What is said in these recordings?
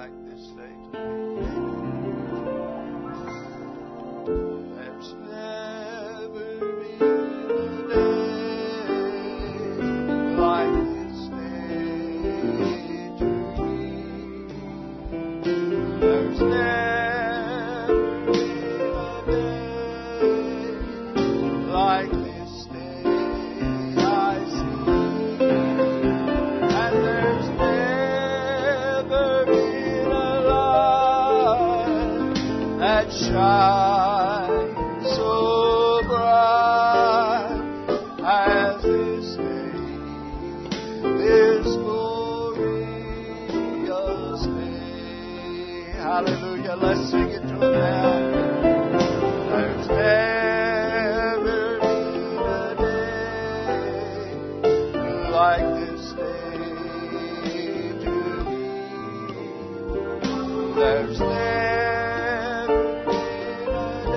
like this day to me. There's never been a day like this day to me. There's never been a day like this day I see. And there's never been a light that shines so bright as this day, this glorious day. Hallelujah. Let's sing it to Him now. There's never been a day like this day to me. There's never been a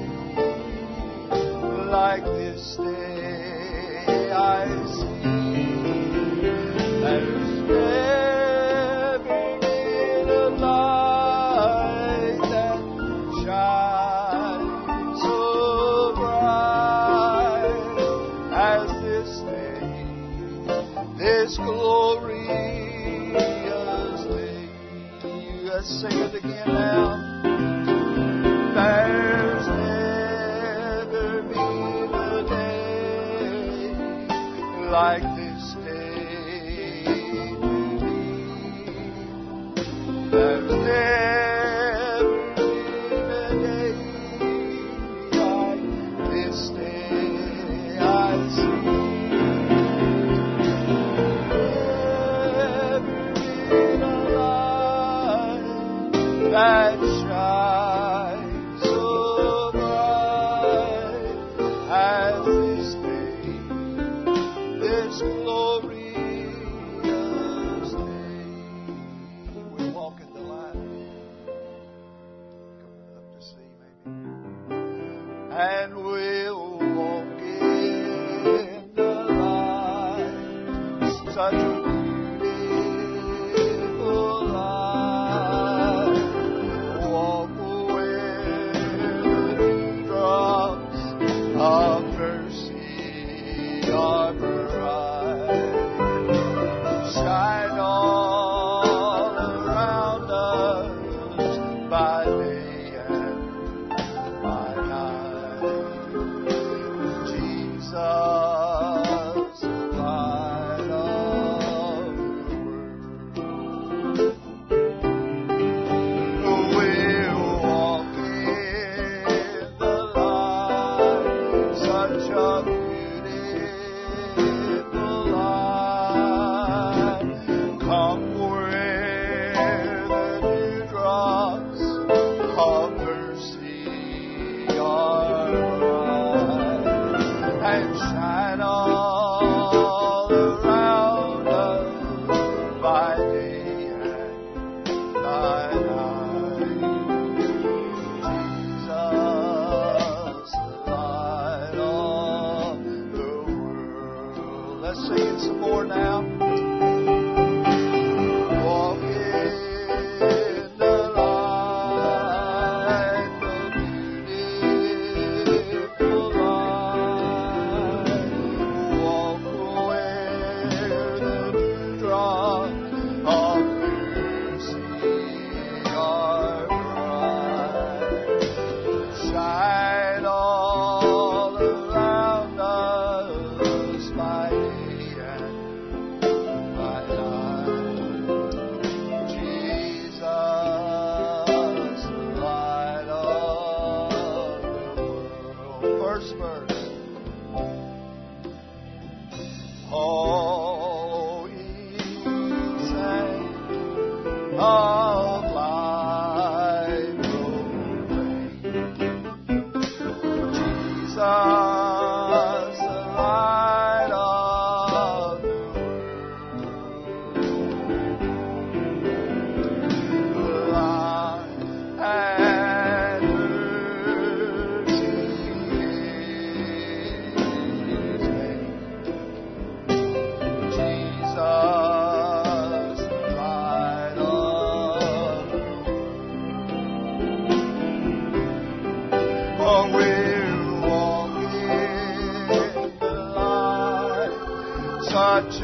day like this day I see. There's never been a light that shines so bright as this day, this glorious day. Let's sing it again now. There's never been a day like this day to me. There's never been a day like this day I see. Never been a light that shines so bright as this day, this glorious day. We'll walk in the light. Come up to see maybe. And we'll walk in the light. Such a beautiful light. Walk where the drops of mercy are bright. Shine all around us by day and by night. Jesus, light of the world. We'll walk in the light, such a beautiful light. Come where the dewdrops of mercy are bright, and shine all around us by day and by night. Jesus, light of the world. Let's sing it some more now. Walk in the light, the beautiful light. Walk where the dewdrops of mercy are bright. Shine all around us by day and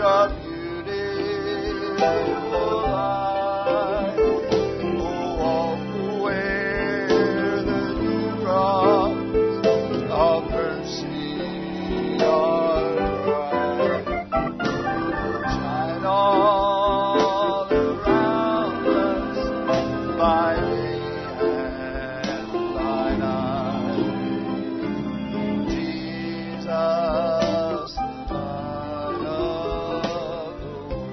a beautiful life. Oh, walk where the dewdrops of mercy are bright. Shine all around us by day and by night. Jesus, the light of the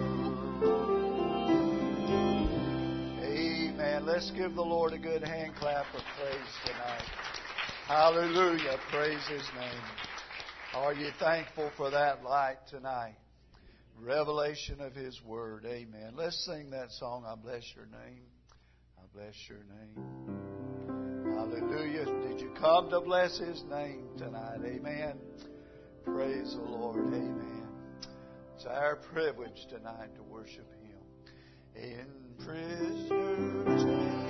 world. Amen. Let's give the Lord a good hand clap of praise tonight. Hallelujah. Praise His name. Are you thankful for that light tonight? Revelation of His Word. Amen. Let's sing that song, I bless your name. I bless your name. Hallelujah. Did you come to bless His name tonight? Amen. Praise the Lord. Amen. It's our privilege tonight to worship Him. In prisoner chains,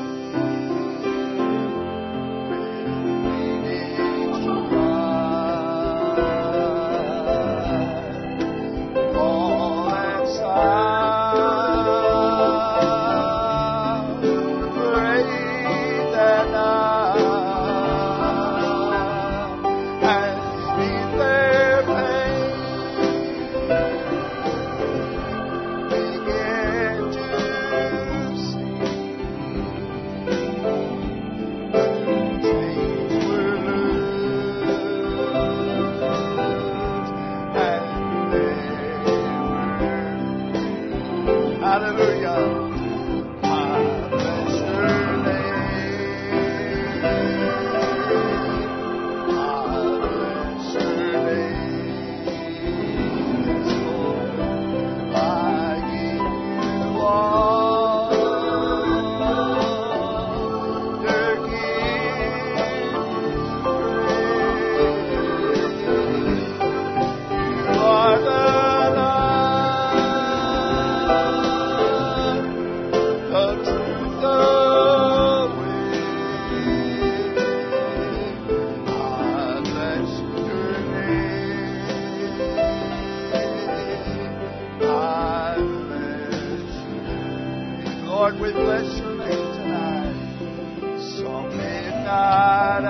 Lord, we bless your name tonight. Some midnight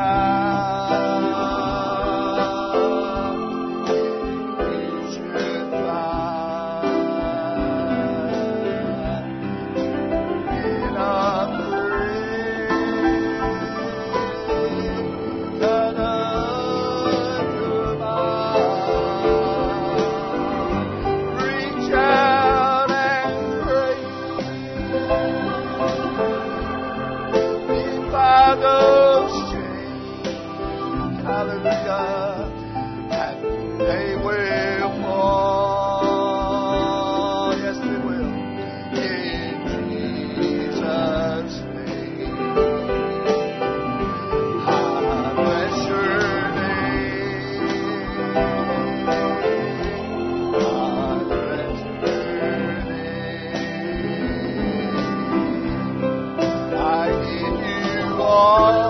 hour, you should find in a praise that undermines. Reach out and by those chains, hallelujah, and they will fall, yes they will, in Jesus' name. I bless your name, I bless your name, I give you all.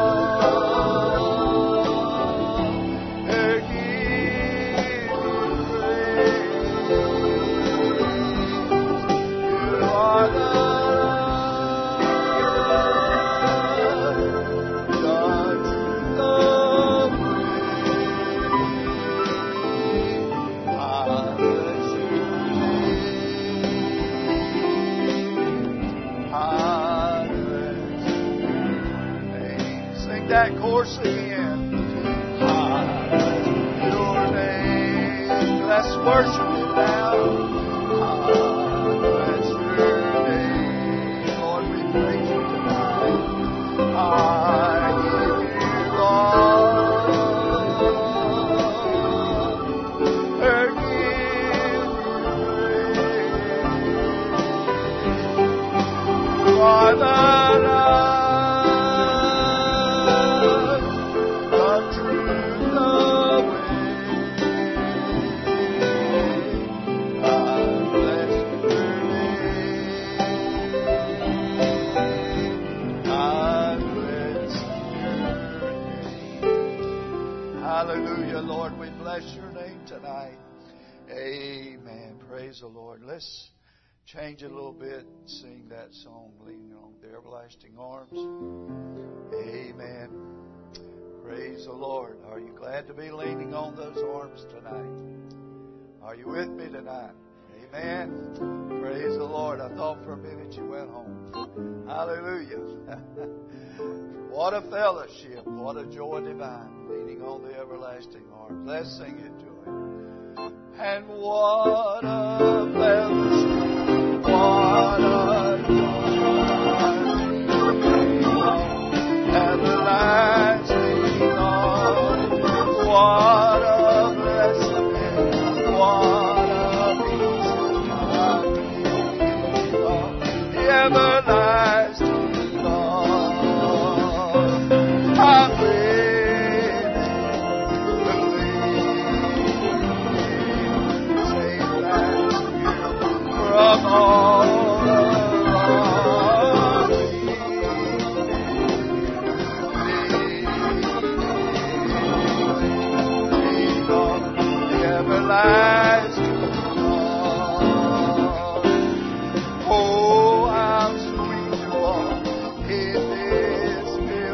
That chorus again. I bless your name. Let's worship Him now. I bless your name. Lord, we praise you tonight. I give you all. Give you praise. You are the Hallelujah, Lord, we bless your name tonight. Amen. Praise Praise the Lord. Let's change it a little bit and sing that song, Leaning on the Everlasting Arms. Amen. Praise the Lord. Are you glad to be leaning on those arms tonight? Are you with me tonight? Amen. Praise the Lord. I thought for a minute you went home. Hallelujah. What a fellowship. What a joy divine. Leaning on the everlasting arms. Let's sing it to Him. And what a fellowship. What a joy divine. Everlasting arms. What a blessing. What a peace. The everlasting arms. I'm living, believing, safe and secure from all around me. The everlasting arms. Oh, how sweet you are in this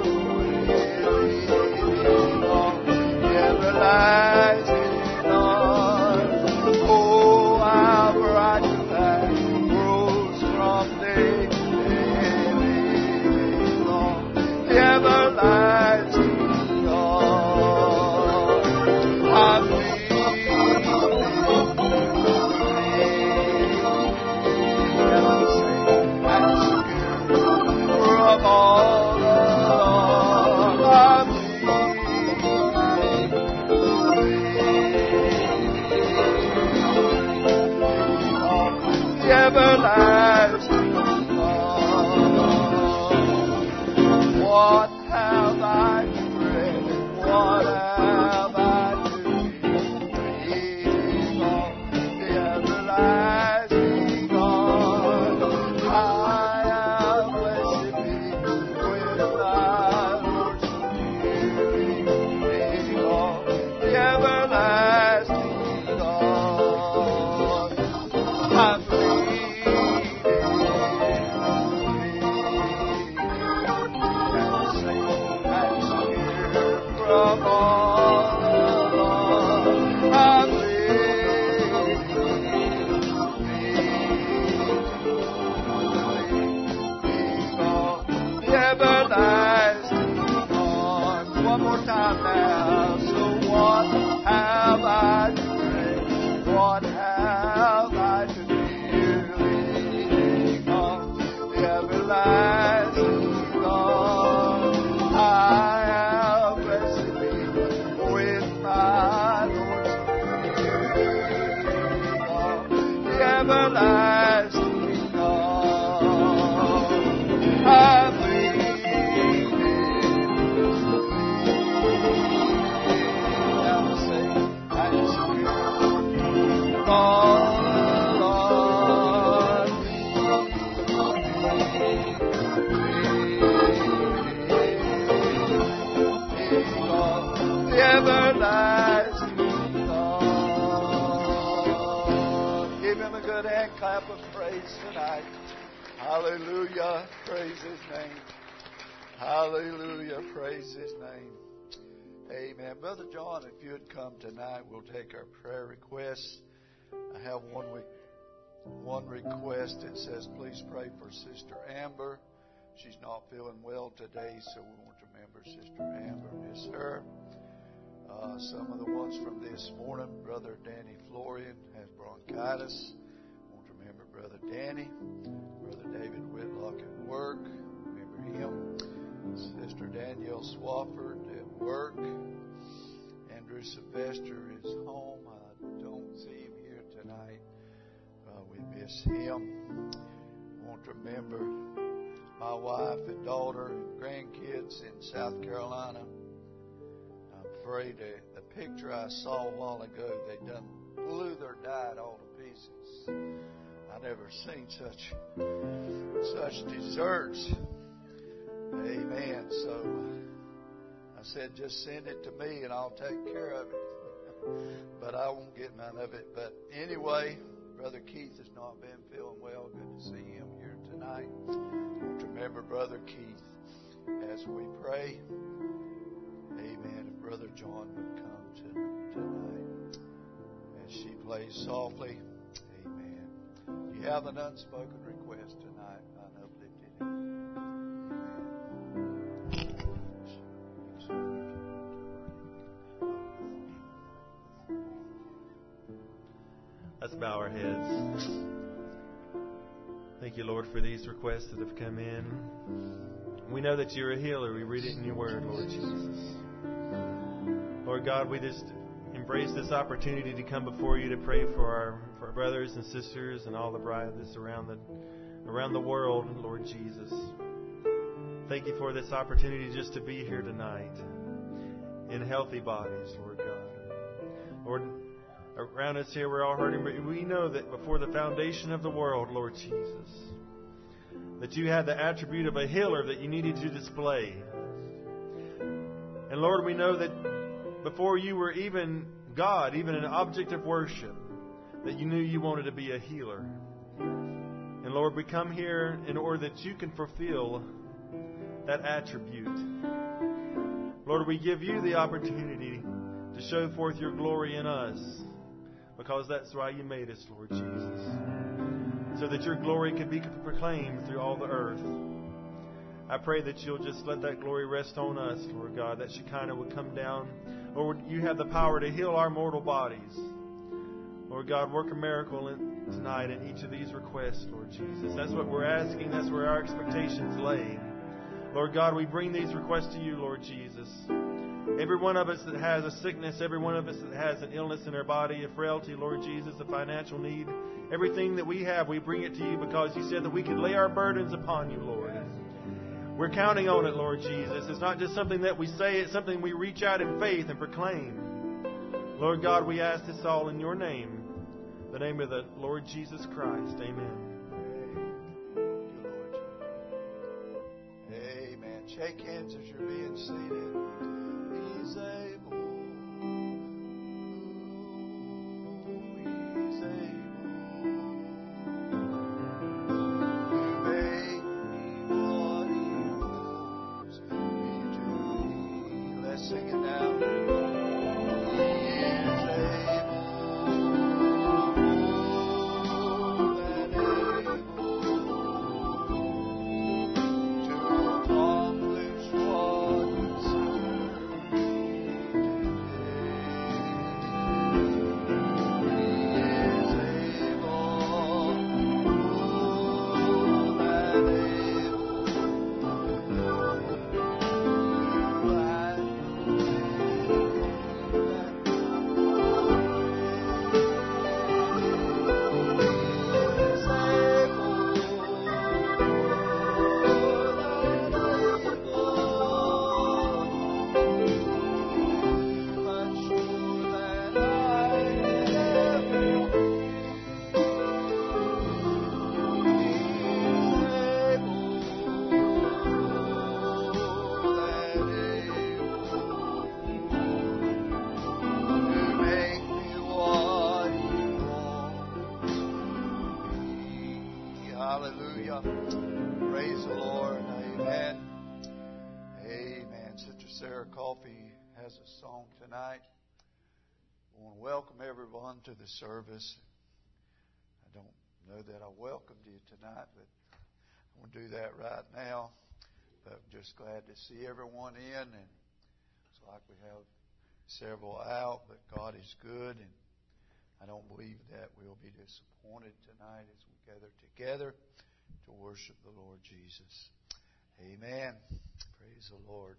everlasting arms. Oh, how bright the light grows from day to day long. The everlasting arms. I'm from all along. The everlasting arms. What have I to dread? What have I to fear? The everlasting arms. I am blessed be with thy Lord's forgiving. The everlasting arms. I'm from all along. I'm the everlasting arms. One more time now. So what have I to pray? What have I to fear? Leaning on the everlasting arms. I am blessed be with my Lord's forgiving arms. The everlasting arms. I'm everlasting arms. Give Him a good hand clap of praise tonight. Hallelujah. Praise His name. Hallelujah. Praise His name. Amen. Brother John, if you would come tonight, we'll take our prayer requests. I have one request. It says, please pray for Sister Amber. She's not feeling well today, so we want to remember Sister Amber, miss her. Some of the ones from this morning, Brother Danny Florian has bronchitis. I want to remember Brother Danny. Brother David Whitlock at work. Remember him. Sister Danielle Swafford at work. Andrew Sylvester is home. I don't see him here tonight. We miss him. I want to remember my wife and daughter and grandkids in South Carolina. I'm afraid the picture I saw a while ago, they done blew their diet all to pieces. I never seen such desserts. Amen. So I said, just send it to me and I'll take care of it. But I won't get none of it. But anyway, Brother Keith has not been feeling well. Good to see him here tonight. To remember Brother Keith as we pray. Amen. If Brother John would come tonight as she plays softly. Amen. You have an unspoken request tonight. Uplifted. Let's bow our heads. Thank you, Lord, for these requests that have come in. We know that you're a healer. We read it in your word, Lord Jesus. Lord God, we just embrace this opportunity to come before you to pray for our brothers and sisters and all the brides around the world, Lord Jesus. Thank you for this opportunity just to be here tonight in healthy bodies, Lord God. Lord, around us here, we're all hurting, but we know that before the foundation of the world, Lord Jesus, that you had the attribute of a healer that you needed to display. And Lord, we know that before you were even God, even an object of worship, that you knew you wanted to be a healer. And Lord, we come here in order that you can fulfill that attribute. Lord, we give you the opportunity to show forth your glory in us, because that's why you made us, Lord Jesus, so that your glory can be proclaimed through all the earth. I pray that you'll just let that glory rest on us, Lord God, that Shekinah would come down. Lord, you have the power to heal our mortal bodies. Lord God, work a miracle tonight in each of these requests, Lord Jesus. That's what we're asking. That's where our expectations lay. Lord God, we bring these requests to you, Lord Jesus. Every one of us that has a sickness, every one of us that has an illness in their body, a frailty, Lord Jesus, a financial need, everything that we have, we bring it to you because you said that we could lay our burdens upon you, Lord. We're counting on it, Lord Jesus. It's not just something that we say, it's something we reach out in faith and proclaim. Lord God, we ask this all in your name, the name of the Lord Jesus Christ. Amen. Amen. Shake hands as you're being seated. He's able. He's able to make me what He wants me to be. Let's sing it now. To the service. I don't know that I welcomed you tonight, but I'm going to do that right now. But I'm just glad to see everyone in, and it's like we have several out, but God is good, and I don't believe that we'll be disappointed tonight as we gather together to worship the Lord Jesus. Amen. Praise the Lord.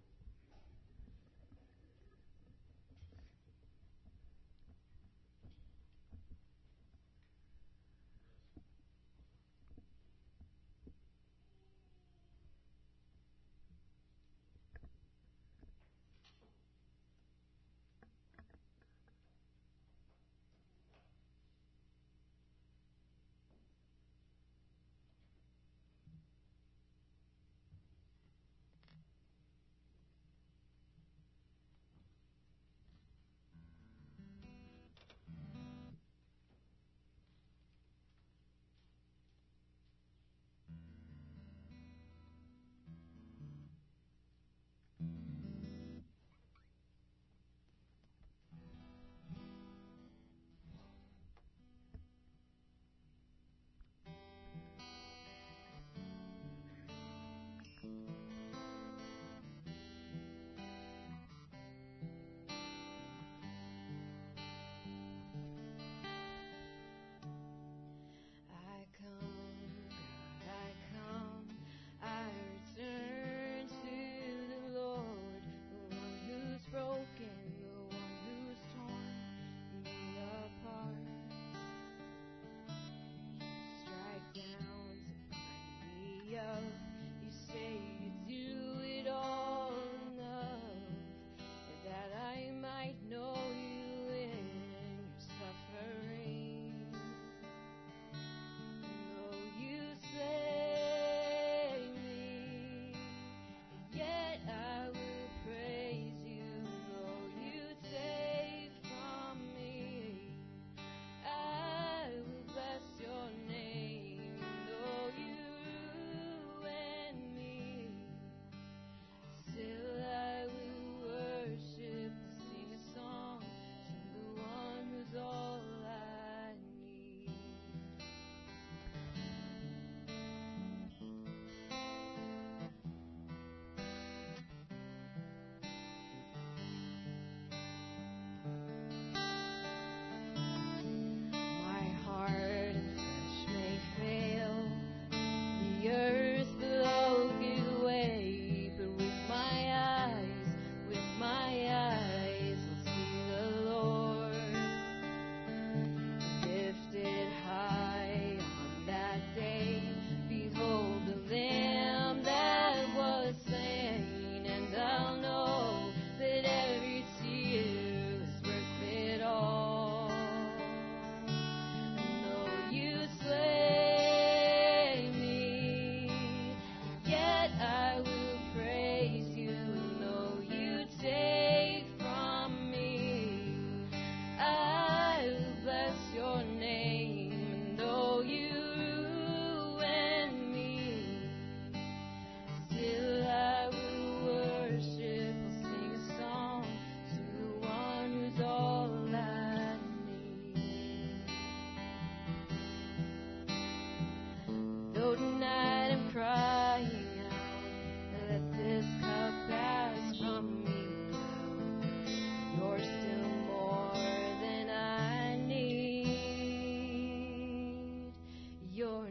your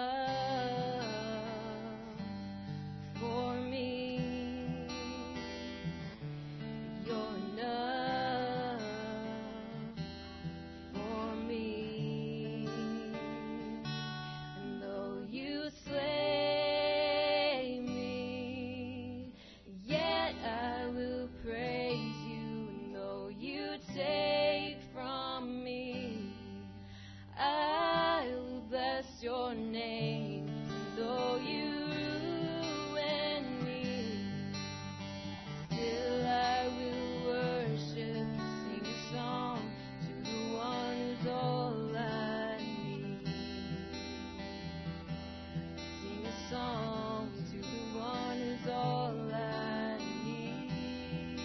love for me, your love for me. And though you slay me, yet I will praise you. And though you take from me, I will bless your name. Though you ruin me, still I will worship, sing a song to the one who's all I need. Sing a song to the one who's all I need.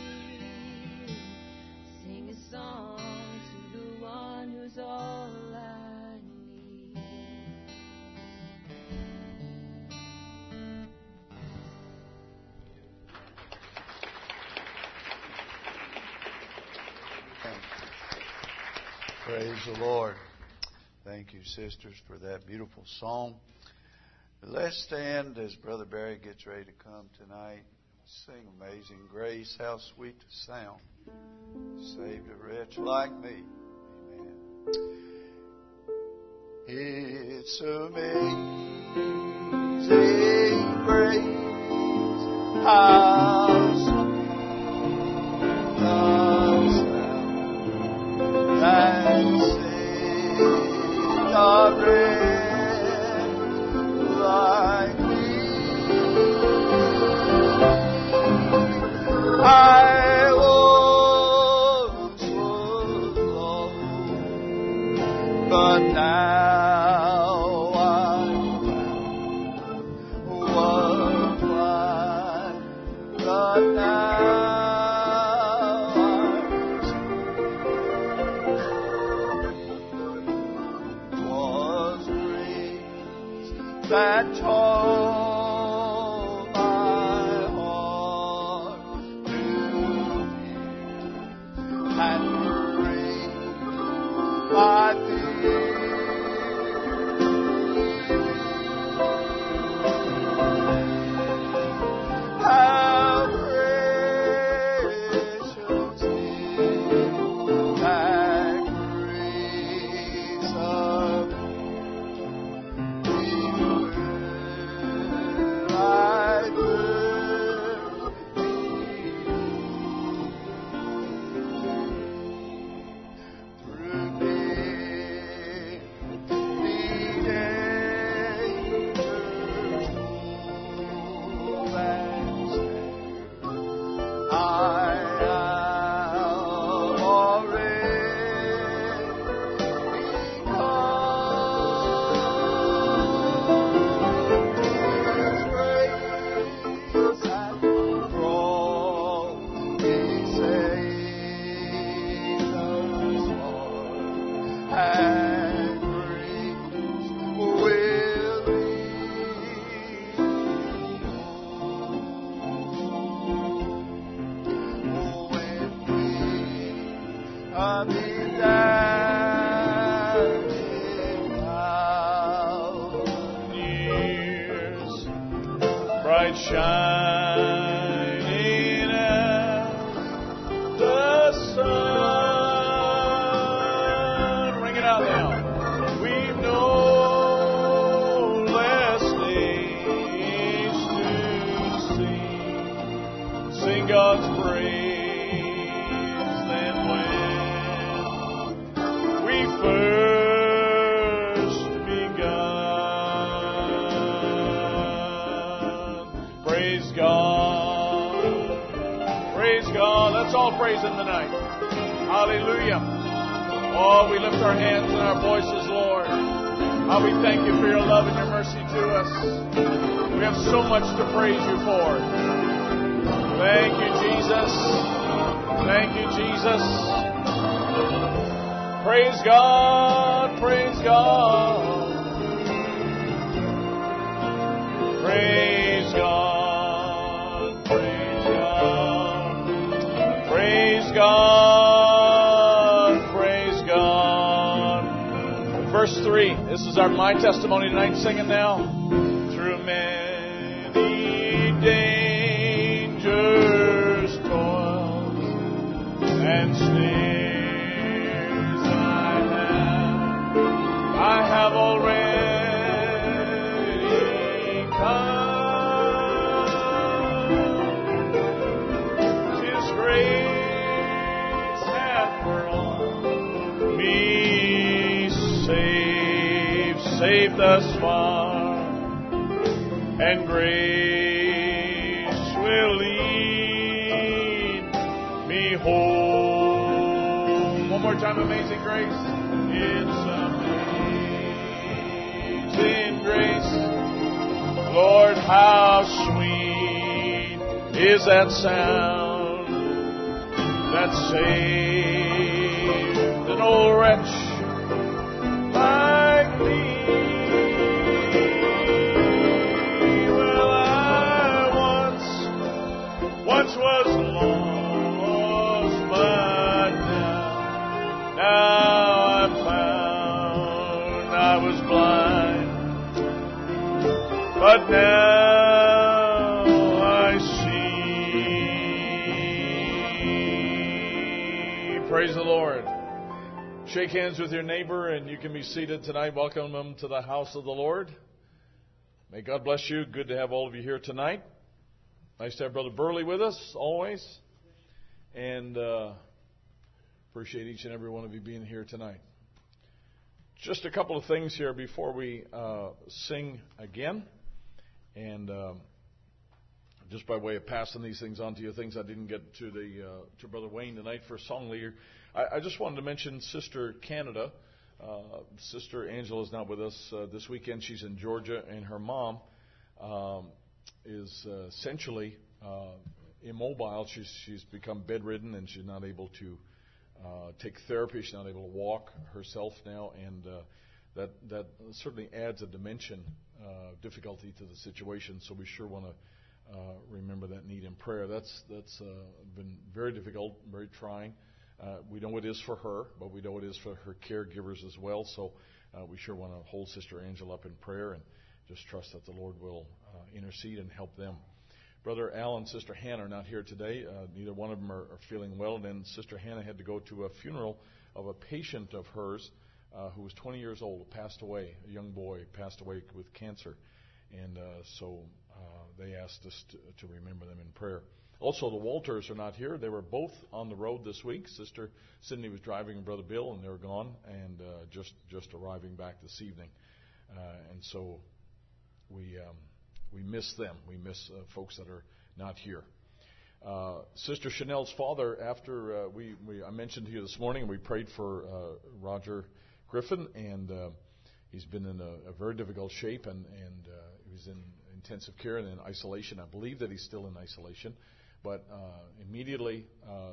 Sing a song to the one who's all I need. Praise the Lord. Thank you, sisters, for that beautiful song. Let's stand as Brother Barry gets ready to come tonight. Sing Amazing Grace. How sweet the sound. Saved a wretch like me. Amen. It's amazing grace. How sweet the sound that saved a wretch like me. I once was lost, but now I'm found. Was blind, but now I'm seen. Was grace that taught my heart to fear and break my fear. How precious is that grace of shining as the sun. Ring it out now. We've no less days to sing. Sing God's praise than when we first begun. Praise God. Praise God. Let's all praise Him tonight. Hallelujah. Oh, we lift our hands and our voices, Lord. How we thank you for your love and your mercy to us. We have so much to praise you for. Thank you, Jesus. Thank you, Jesus. Praise God. Praise God. Praise God. Praise God. Praise God. Praise God. Verse 3 is This is our My Testimony tonight, singing now. Through many dangers, toils, and snares I have already come. His grace hath brought me safe thus far, and grace will lead me home. One more time, Amazing Grace. It's amazing grace, Lord, how sweet is that sound that saved an old wretch like me. Well, I once was lost, but now I'm found. I was blind, but now I see. Praise the Lord. Shake hands with your neighbor, and you can be seated tonight. Welcome them to the house of the Lord. May God bless you. Good to have all of you here tonight. Nice to have Brother Burley with us, always. And appreciate each and every one of you being here tonight. Just a couple of things here before we sing again. And just by way of passing these things on to you, things I didn't get to to Brother Wayne tonight for song leader. I just wanted to mention Sister Canada. Sister Angela is not with us this weekend. She's in Georgia, and her mom is essentially immobile. She's become bedridden, and she's not able to take therapy. She's not able to walk herself now, and that certainly adds a dimension of difficulty to the situation. So we sure want to remember that need in prayer. That's been very difficult, very trying. We know it is for her, but we know it is for her caregivers as well. So we sure want to hold Sister Angela up in prayer and just trust that the Lord will intercede and help them. Brother Al and Sister Hannah are not here today. Neither one of them are feeling well. And then Sister Hannah had to go to a funeral of a patient of hers who was 20 years old, passed away. A young boy passed away with cancer. And so they asked us to remember them in prayer. Also, the Walters are not here. They were both on the road this week. Sister Cindy was driving with Brother Bill, and they were gone, and just arriving back this evening. And so we miss them. We miss folks that are not here. Sister Chanel's father, after I mentioned to you this morning, we prayed for Roger Griffin, and he's been in a very difficult shape, and he was in intensive care and in isolation. I believe that he's still in isolation. But immediately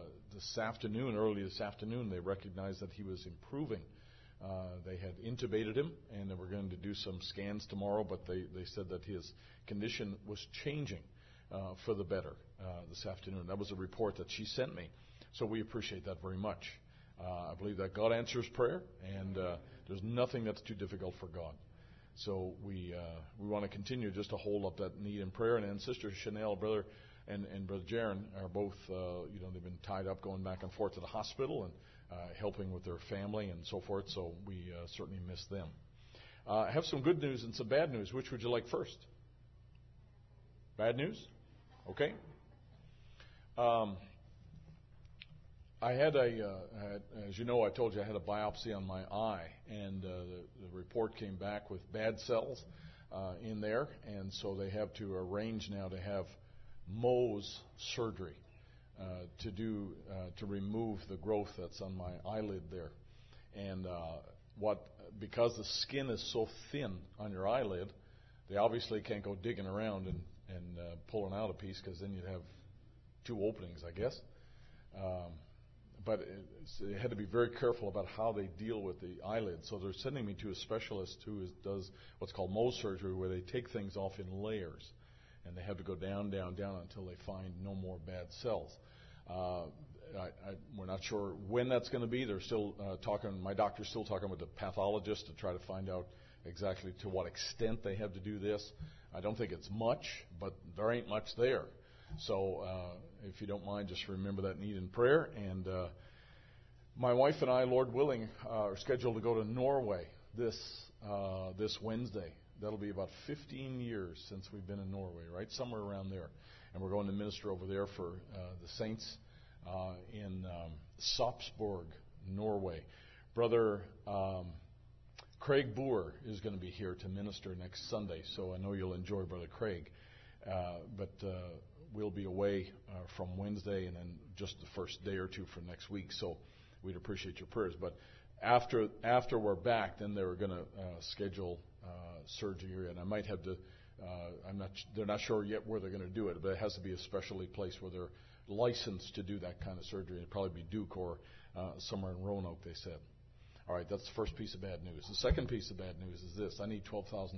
early this afternoon, they recognized that he was improving. They had intubated him, and they were going to do some scans tomorrow, but they said that his condition was changing for the better this afternoon. That was a report that she sent me. So we appreciate that very much. I believe that God answers prayer, and there's nothing that's too difficult for God. So we want to continue just to hold up that need in prayer. And then Sister Chanel, Brother and Brother Jaron are both, they've been tied up going back and forth to the hospital and helping with their family and so forth. So we certainly miss them. I have some good news and some bad news. Which would you like first? Bad news? Okay. I had as you know, I told you I had a biopsy on my eye, and the report came back with bad cells in there, and so they have to arrange now to have Mohs surgery to remove the growth that's on my eyelid there, and because the skin is so thin on your eyelid, they obviously can't go digging around and pulling out a piece, because then you'd have two openings, I guess. But they had to be very careful about how they deal with the eyelid. So they're sending me to a specialist who does what's called Mohs surgery, where they take things off in layers. And they have to go down, down, down until they find no more bad cells. We're not sure when that's going to be. They're still talking. My doctor's still talking with the pathologist to try to find out exactly to what extent they have to do this. I don't think it's much, but there ain't much there. So if you don't mind, just remember that need in prayer. And my wife and I, Lord willing, are scheduled to go to Norway this Wednesday. That'll be about 15 years since we've been in Norway, right? Somewhere around there. And we're going to minister over there for the saints in Sarpsborg, Norway. Brother Craig Boer is going to be here to minister next Sunday, so I know you'll enjoy Brother Craig. But we'll be away from Wednesday and then just the first day or two for next week, so we'd appreciate your prayers. But after we're back, then they're going to schedule surgery, and I might have to. They're not sure yet where they're going to do it, but it has to be a specially place where they're licensed to do that kind of surgery. It'd probably be Duke or somewhere in Roanoke, they said. All right, that's the first piece of bad news. The second piece of bad news is this: I need $12,000,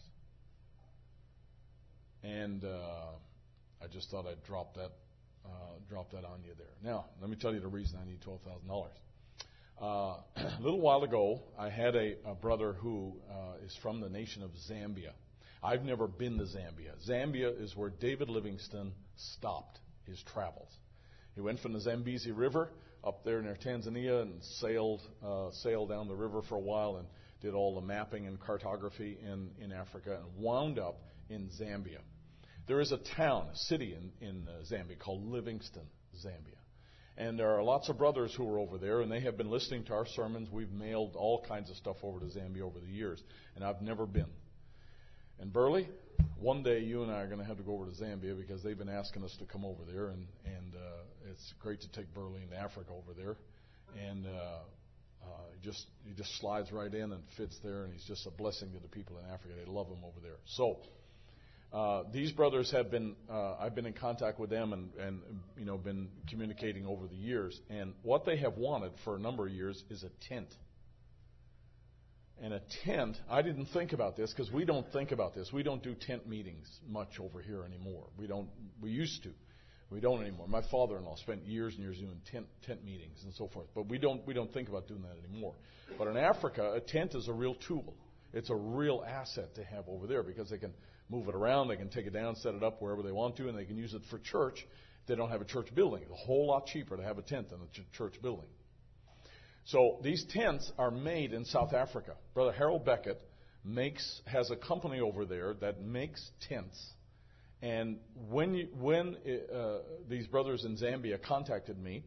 and I just thought I'd drop that on you there. Now, let me tell you the reason I need $12,000. A little while ago, I had a brother who is from the nation of Zambia. I've never been to Zambia. Zambia is where David Livingstone stopped his travels. He went from the Zambezi River up there near Tanzania and sailed down the river for a while and did all the mapping and cartography in Africa and wound up in Zambia. There is a city in Zambia called Livingstone, Zambia. And there are lots of brothers who are over there, and they have been listening to our sermons. We've mailed all kinds of stuff over to Zambia over the years, and I've never been. And Burley, one day you and I are going to have to go over to Zambia because they've been asking us to come over there, and it's great to take Burley into Africa over there. And he just slides right in and fits there, and he's just a blessing to the people in Africa. They love him over there. So these brothers have been, I've been in contact with them and been communicating over the years. And what they have wanted for a number of years is a tent. And a tent, I didn't think about this because we don't think about this. We don't do tent meetings much over here anymore. We used to. We don't anymore. My father-in-law spent years and years doing tent meetings and so forth. But we don't think about doing that anymore. But in Africa, a tent is a real tool. It's a real asset to have over there because they can move it around, they can take it down, set it up wherever they want to, and they can use it for church if they don't have a church building. It's a whole lot cheaper to have a tent than a church building. So these tents are made in South Africa. Brother Harold Beckett has a company over there that makes tents. And when these brothers in Zambia contacted me,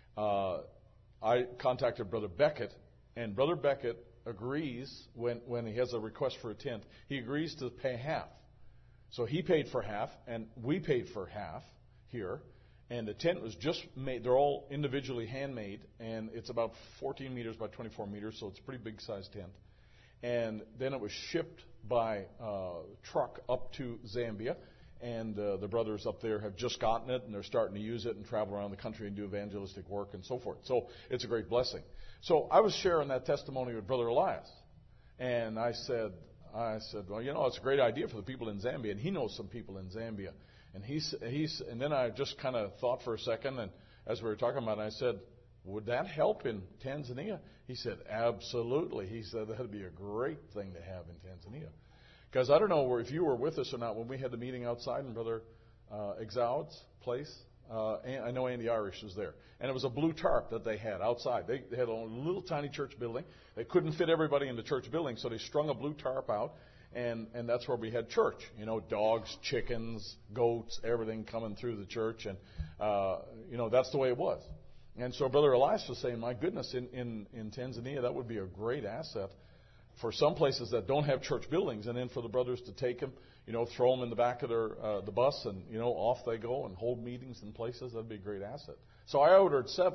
I contacted Brother Beckett, and Brother Beckett agrees when he has a request for a tent, he agrees to pay half. So he paid for half, and we paid for half here. And the tent was just made. They're all individually handmade, and it's about 14 meters by 24 meters, so it's a pretty big-sized tent. And then it was shipped by truck up to Zambia, and the brothers up there have just gotten it, and they're starting to use it and travel around the country and do evangelistic work and so forth. So it's a great blessing. So I was sharing that testimony with Brother Elias, and I said, well, it's a great idea for the people in Zambia, and he knows some people in Zambia. And and then I just kind of thought for a second, and as we were talking about it, I said, would that help in Tanzania? He said, absolutely. He said, that'd be a great thing to have in Tanzania. Because I don't know if you were with us or not when we had the meeting outside in Brother Exaud's place. I know Andy Irish was there. And it was a blue tarp that they had outside. They had a little tiny church building. They couldn't fit everybody in the church building, so they strung a blue tarp out. And that's where we had church. Dogs, chickens, goats, everything coming through the church. And, that's the way it was. And so Brother Elias was saying, my goodness, in Tanzania, that would be a great asset for some places that don't have church buildings. And then for the brothers to take them, throw them in the back of the bus and, off they go and hold meetings in places. That'd be a great asset. So I ordered 7.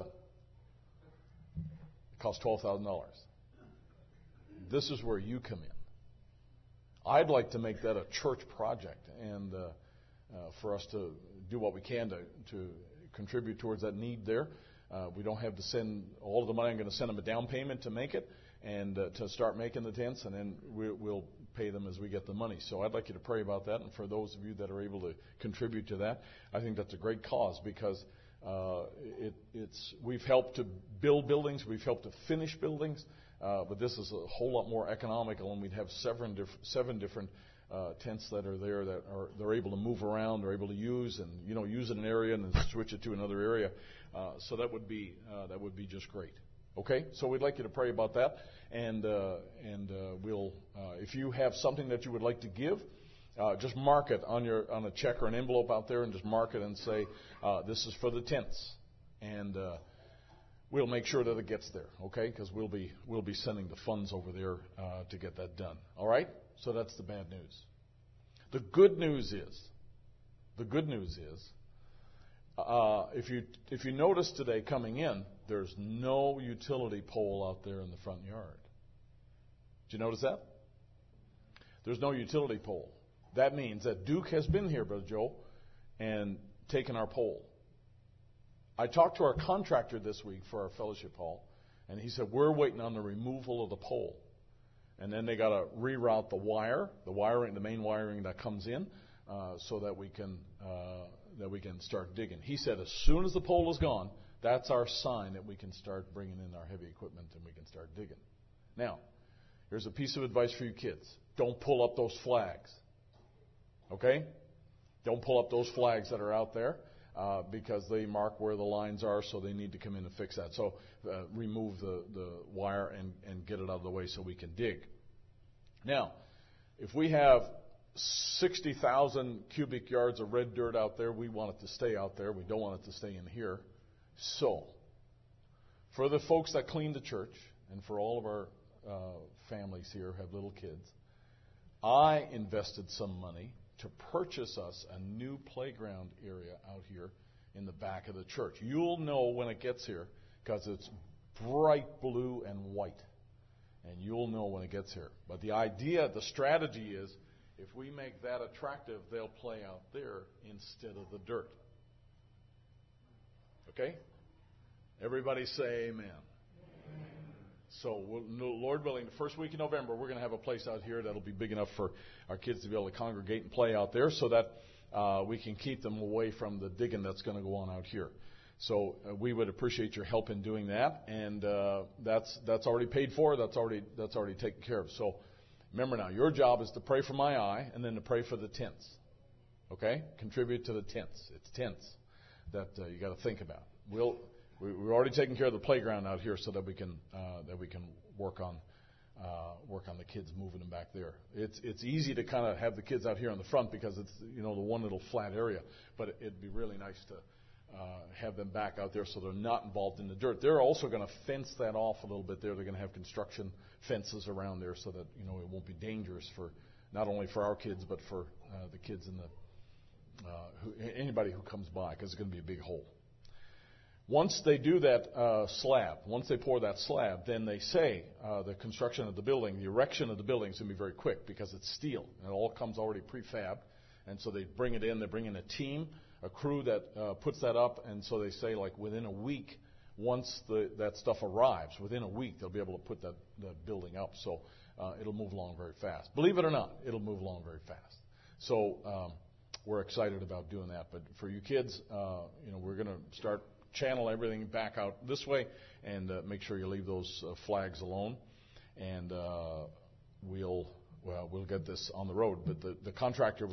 It cost $12,000. This is where you come in. I'd like to make that a church project and for us to do what we can to contribute towards that need there. We don't have to send all of the money. I'm going to send them a down payment to make it and to start making the tents, and then we'll pay them as we get the money. So I'd like you to pray about that, and for those of you that are able to contribute to that, I think that's a great cause because we've helped to build buildings, we've helped to finish buildings. but this is a whole lot more economical, and we'd have seven different tents that are there that they're able to move around, they're able to use, and use in an area and then switch it to another area. So that would be just great. Okay, so we'd like you to pray about that, and we'll if you have something that you would like to give, just mark it on a check or an envelope out there, and just mark it and say this is for the tents, and we'll make sure that it gets there. Okay, because we'll be sending the funds over there to get that done. All right, so that's the bad news. The good news is if you notice today coming in, there's no utility pole out there in the front yard. Did you notice that? There's no utility pole. That means that Duke has been here, Brother Joe, and taken our pole. I talked to our contractor this week for our fellowship hall, and he said, we're waiting on the removal of the pole. And then they got to reroute the wiring, the main wiring that comes in, so that we can start digging. He said as soon as the pole is gone, that's our sign that we can start bringing in our heavy equipment and we can start digging. Now, here's a piece of advice for you kids. Don't pull up those flags. Okay? Don't pull up those flags that are out there because they mark where the lines are, so they need to come in and fix that. So remove the wire and get it out of the way so we can dig. Now, if we have 60,000 cubic yards of red dirt out there, we want it to stay out there. We don't want it to stay in here. So, for the folks that clean the church, and for all of our families here who have little kids, I invested some money to purchase us a new playground area out here in the back of the church. You'll know when it gets here because it's bright blue and white. And you'll know when it gets here. But the strategy is, if we make that attractive, they'll play out there instead of the dirt. Okay? Everybody say amen. So, Lord willing, the first week in November, we're going to have a place out here that'll be big enough for our kids to be able to congregate and play out there so that we can keep them away from the digging that's going to go on out here. So we would appreciate your help in doing that, and that's already paid for. That's already taken care of. So remember now, your job is to pray for my eye and then to pray for the tents. Okay? Contribute to the tents. It's tents that you got to think about. We're already taking care of the playground out here so that we can work on the kids, moving them back there. It's easy to kind of have the kids out here in the front because it's the one little flat area, but it'd be really nice to have them back out there so they're not involved in the dirt. They're also going to fence that off a little bit there. They're going to have construction fences around there so that it won't be dangerous for not only for our kids but for the kids in anybody who comes by, because it's going to be a big hole. Once they do that slab, once they pour that slab, then they say the construction of the building, the erection of the building is going to be very quick because it's steel. And it all comes already prefabbed. And so they bring it in. They bring in a team, a crew that puts that up. And so they say, like, within a week, once that stuff arrives, within a week, they'll be able to put the building up. So it'll move along very fast. Believe it or not, it'll move along very fast. So we're excited about doing that. But for you kids, we're going to start channel everything back out this way, and make sure you leave those flags alone, and we'll get this on the road. But the contractor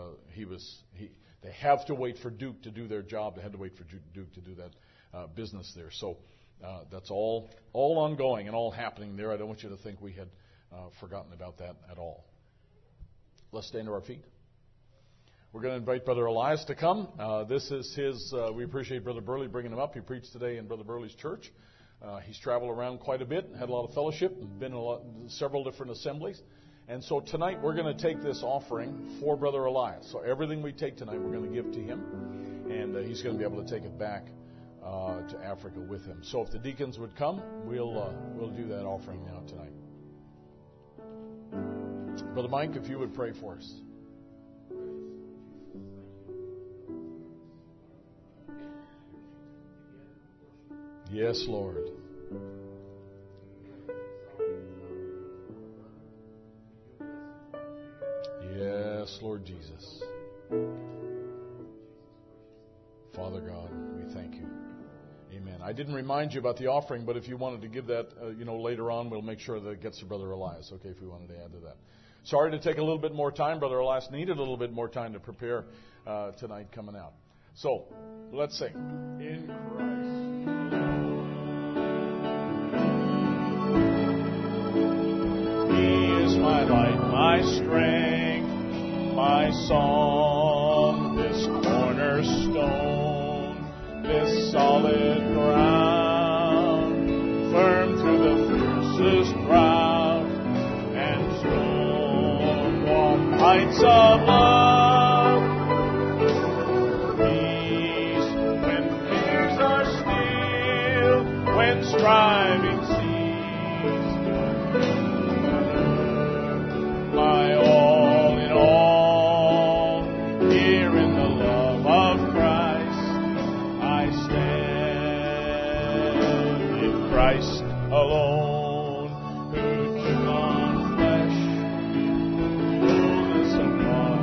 they have to wait for Duke to do their job. They had to wait for Duke to do that business there. So that's all ongoing and all happening there. I don't want you to think we had forgotten about that at all. Let's stand to our feet. We're going to invite Brother Elias to come. This is his, we appreciate Brother Burley bringing him up. He preached today in Brother Burley's church. He's traveled around quite a bit, had a lot of fellowship, been in several different assemblies. And so tonight we're going to take this offering for Brother Elias. So everything we take tonight we're going to give to him, and he's going to be able to take it back to Africa with him. So if the deacons would come, we'll do that offering now tonight. Brother Mike, if you would pray for us. Yes, Lord. Yes, Lord Jesus. Father God, we thank you. Amen. I didn't remind you about the offering, but if you wanted to give that, later on, we'll make sure that it gets to Brother Elias. Okay, if we wanted to add to that. Sorry to take a little bit more time. Brother Elias needed a little bit more time to prepare tonight coming out. So, let's sing. In Christ. He is my light, my strength, my song, this cornerstone, this solid ground, firm through the fiercest drought and storm, warm heights of love. Peace when fears are still, when striving cease. My all in all, here in the love of Christ, I stand in Christ alone, who took on flesh, fullness of God,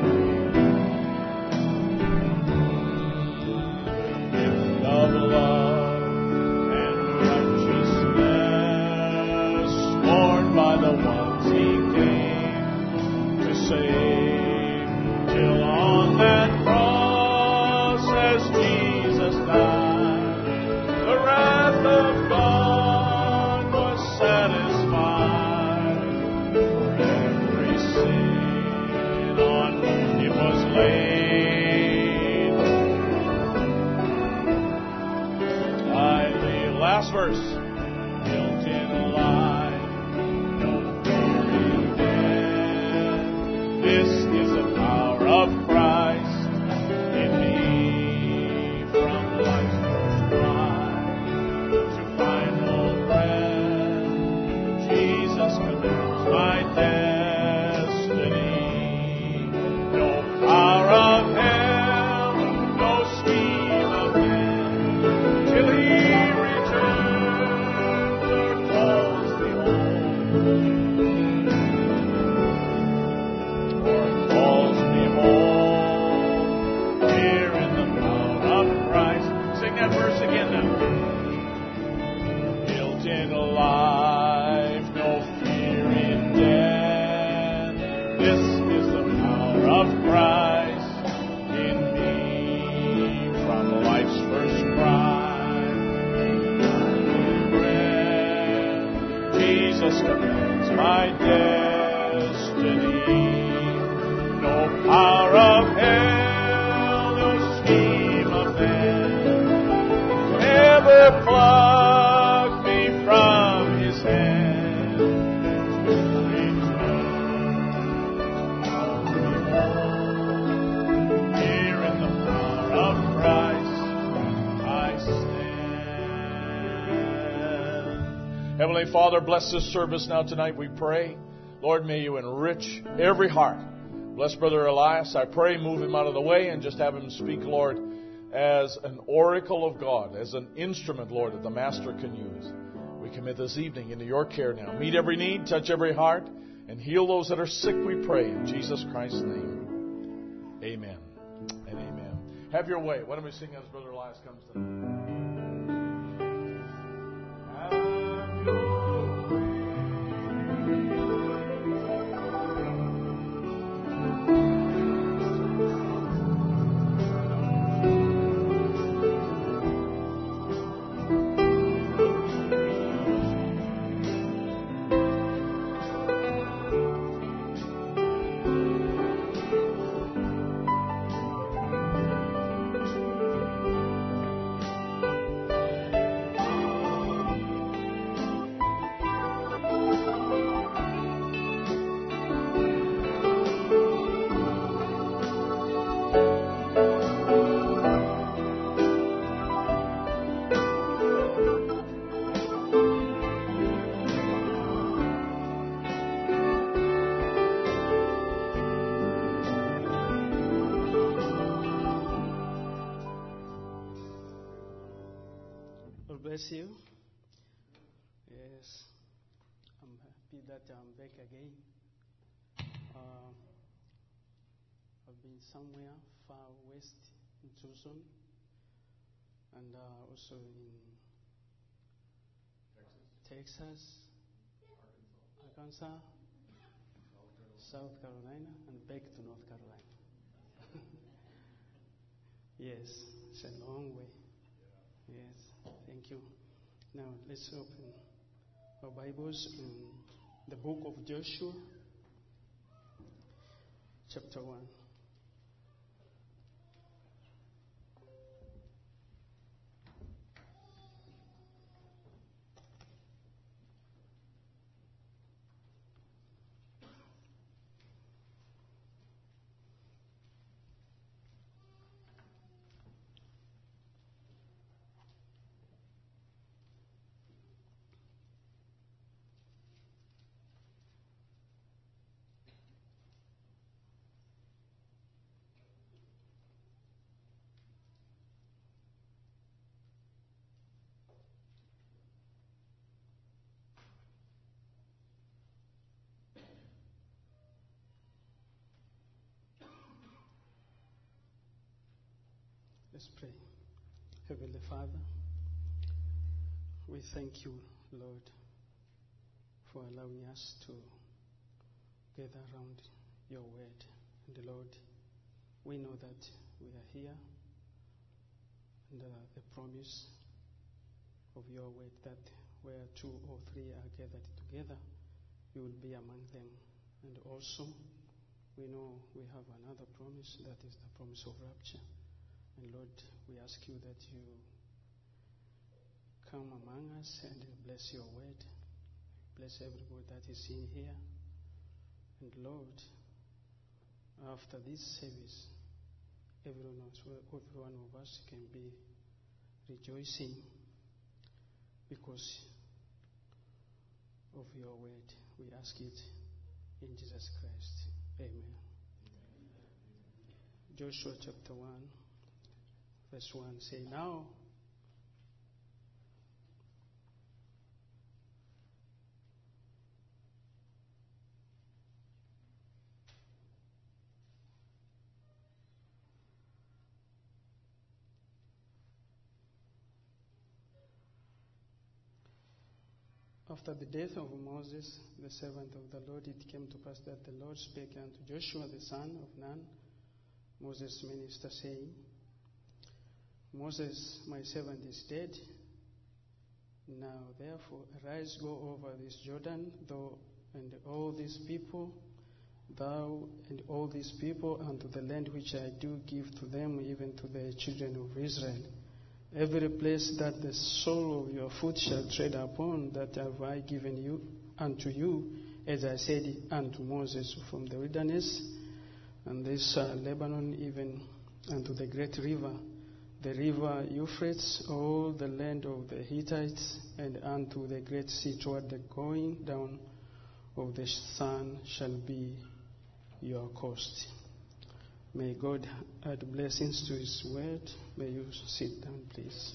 gift of love and righteousness, scorned by the ones He came to save, till on that cross as Jesus died, the wrath of God was satisfied. For every sin on Him was laid. I live. Last verse. Built in life, no glory dead. This is the power of Christ in me, from life's first prime to final breath. Jesus commands my destiny. No power of hell, no scheme of man, till He returns or calls me home. Or calls me home, here in the power of Christ. Sing that verse again now. Built in life, no fear in death. This is the power of Christ in me, from life's first cry. Breath, Jesus commands my destiny. No power of hell, no scheme of man, ever pluck me from His hand. Here in the power of Christ I stand. Heavenly Father, bless this service now tonight, we pray. Lord, may You enrich every heart. Bless Brother Elias. I pray, move him out of the way and just have him speak, Lord, as an oracle of God, as an instrument, Lord, that the Master can use. We commit this evening into Your care now. Meet every need, touch every heart, and heal those that are sick, we pray, in Jesus Christ's name. Amen and amen. Have Your way. Why don't we sing as Brother Elias comes to Have Your way. Bless you. Yes, I'm happy that I'm back again. I've been somewhere far west in Tucson, and also in Texas, Arkansas, South Carolina, and back to North Carolina. Yes, it's a long way. Yes, thank you. Now let's open our Bibles in the book of Joshua, chapter 1. Let's pray. Heavenly Father, we thank you, Lord, for allowing us to gather around your word. And Lord, we know that we are here under the promise of your word that where 2 or 3 are gathered together, you will be among them. And also, we know we have another promise, that is the promise of rapture. And Lord, we ask you that you come among us and bless your word. Bless everybody that is in here. And Lord, after this service, every one of us can be rejoicing because of your word. We ask it in Jesus Christ. Amen. Joshua chapter 1. Verse 1 say, now after the death of Moses, the servant of the Lord, it came to pass that the Lord spake unto Joshua the son of Nun, Moses' minister, saying, Moses, my servant, is dead. Now, therefore, arise, go over this Jordan, thou and all these people, unto the land which I do give to them, even to the children of Israel. Every place that the sole of your foot shall tread upon, that have I given you unto you, as I said unto Moses from the wilderness, and this Lebanon, even unto the great river, the river Euphrates, all the land of the Hittites, and unto the great sea toward the going down of the sun shall be your coast. May God add blessings to his word. May you sit down, please.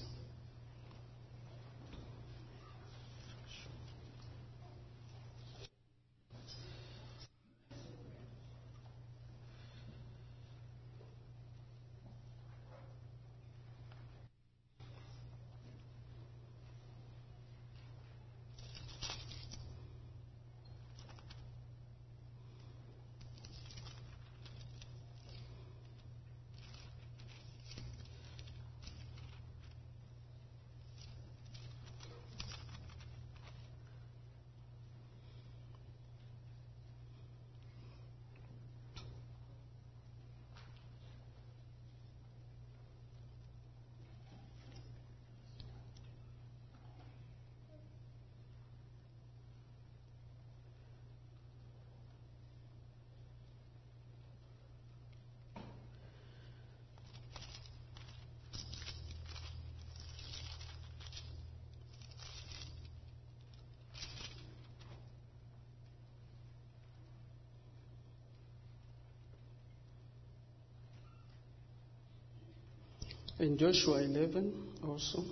In Joshua 11 also,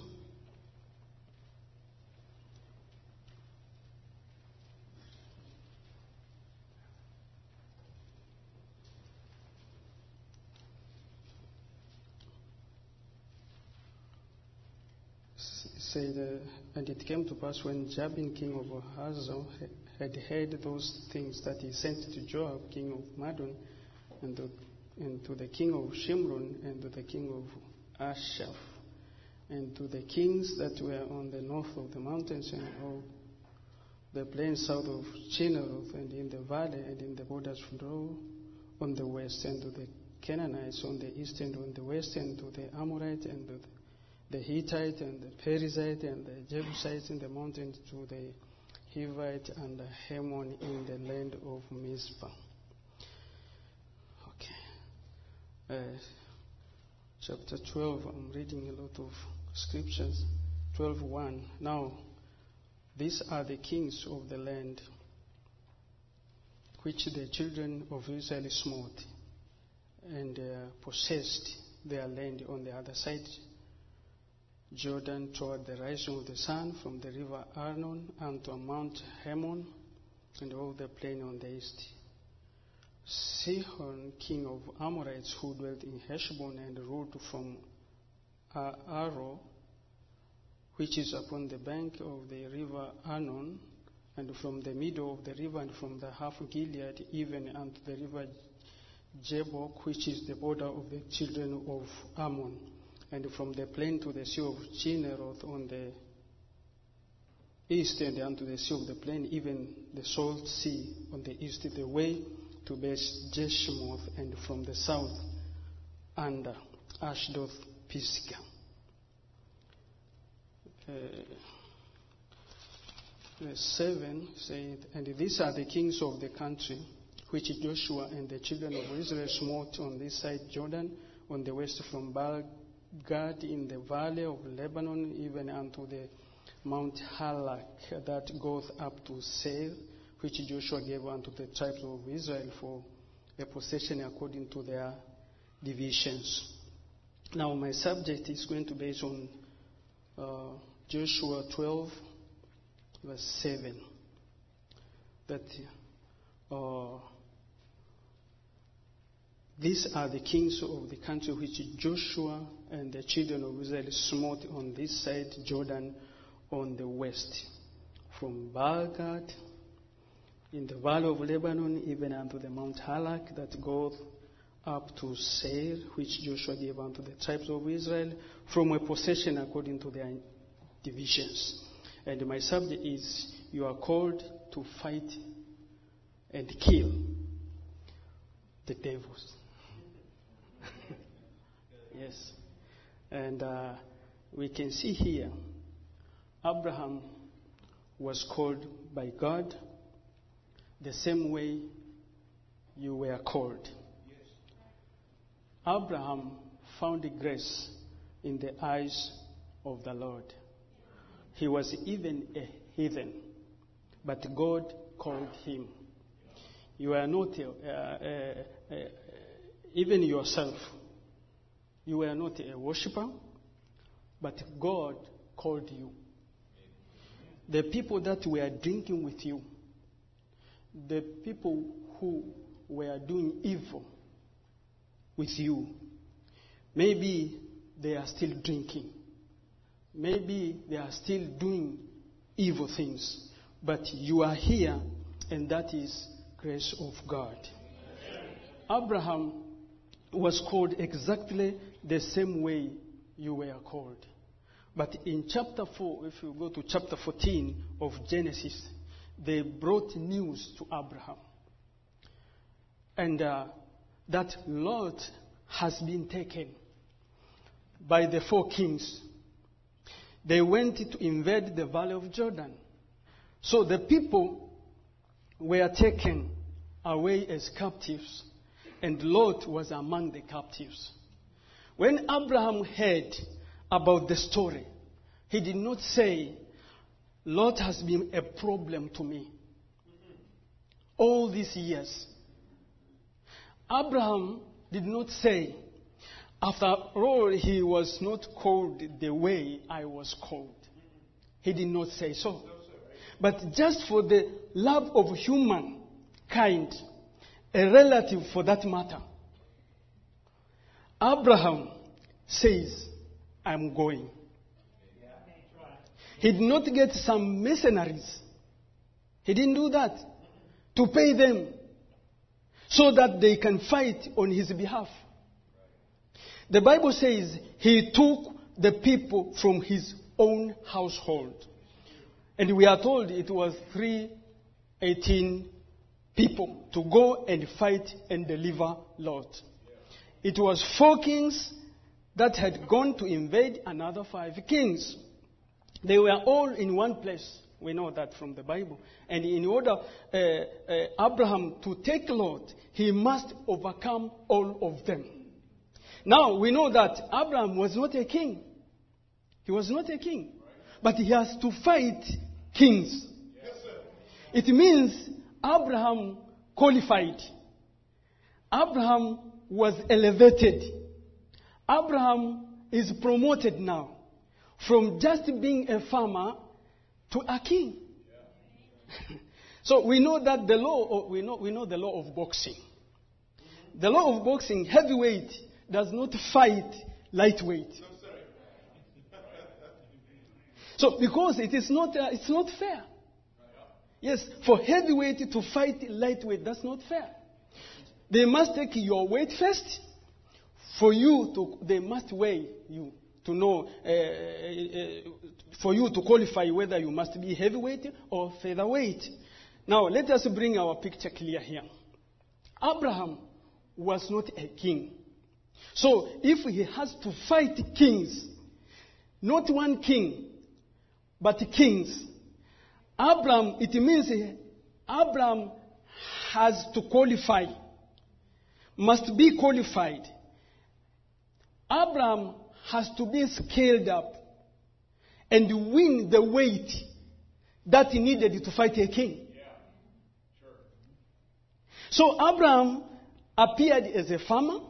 said, and it came to pass when Jabin, king of Hazor, had heard those things, that he sent to Joab, king of Madon, and to the king of Shimron, and to the king of Ashaph, and to the kings that were on the north of the mountains, and all the plain south of Chinneroth, and in the valley, and in the borders flow on the west, and to the Canaanites on the east and on the west, and to the Amorite, and to the Hittite, and the Perizzite, and the Jebusites in the mountains, to the Hivite and the Hemon in the land of Mizpah. Okay. Chapter 12, I'm reading a lot of scriptures. 12:1. Now, these are the kings of the land which the children of Israel smote, and possessed their land on the other side Jordan, toward the rising of the sun, from the river Arnon unto Mount Hermon, and all the plain on the east. Sihon, king of Amorites, who dwelt in Heshbon, and ruled from Aro, which is upon the bank of the river Arnon, and from the middle of the river, and from the half of Gilead, even unto the river Jabbok, which is the border of the children of Ammon, and from the plain to the sea of Chinneroth on the east, and unto the sea of the plain, even the salt sea on the east, the way to Beth Jeshimoth, and from the south under Ashdoth Pisgah. 7 said, and these are the kings of the country which Joshua and the children of Israel smote on this side Jordan, on the west, from Baal-Gad in the valley of Lebanon, even unto the Mount Halak that goeth up to Seir, which Joshua gave unto the tribes of Israel for a possession according to their divisions. Now my subject is going to be based on Joshua 12, verse 7. That these are the kings of the country which Joshua and the children of Israel smote on this side Jordan on the west, from Baal-Gad in the valley of Lebanon, even unto the Mount Halak that goeth up to Seir, which Joshua gave unto the tribes of Israel from a possession according to their divisions. And my subject is, you are called to fight and kill the devils. Yes. And we can see here, Abraham was called by God the same way you were called. Abraham found grace in the eyes of the Lord. He was even a heathen, but God called him. You are not, even yourself, you were not a worshiper, but God called you. The people that were drinking with you, the people who were doing evil with you, maybe they are still drinking. Maybe they are still doing evil things. But you are here, and that is grace of God. Abraham was called exactly the same way you were called. But in chapter 4, if you go to chapter 14 of Genesis, they brought news to Abraham. And that Lot has been taken by the 4 kings. They went to invade the valley of Jordan. So the people were taken away as captives, and Lot was among the captives. When Abraham heard about the story, he did not say, Lot has been a problem to me all these years. Abraham did not say, after all, he was not called the way I was called. He did not say so. But just for the love of humankind, a relative for that matter, Abraham says, I'm going. He did not get some mercenaries. He didn't do that to pay them so that they can fight on his behalf. The Bible says he took the people from his own household. And we are told it was 318 people to go and fight and deliver Lot. It was 4 kings that had gone to invade another 5 kings. They were all in one place. We know that from the Bible. And in order Abraham to take Lot, he must overcome all of them. Now, we know that Abraham was not a king. He was not a king. But he has to fight kings. It means Abraham qualified. Abraham was elevated. Abraham is promoted now from just being a farmer to a king. So we know that the law, we know the law of boxing. The law of boxing, heavyweight does not fight lightweight. So because it's not fair. Yes, for heavyweight to fight lightweight, that's not fair. They must take your weight first. They must weigh you to know, for you to qualify whether you must be heavyweight or featherweight. Now, let us bring our picture clear here. Abraham was not a king. So, if he has to fight kings, not one king, but kings, Abraham, it means Abraham has to qualify, must be qualified. Abraham has to be scaled up and win the weight that he needed to fight a king. Yeah. Sure. So Abraham appeared as a farmer.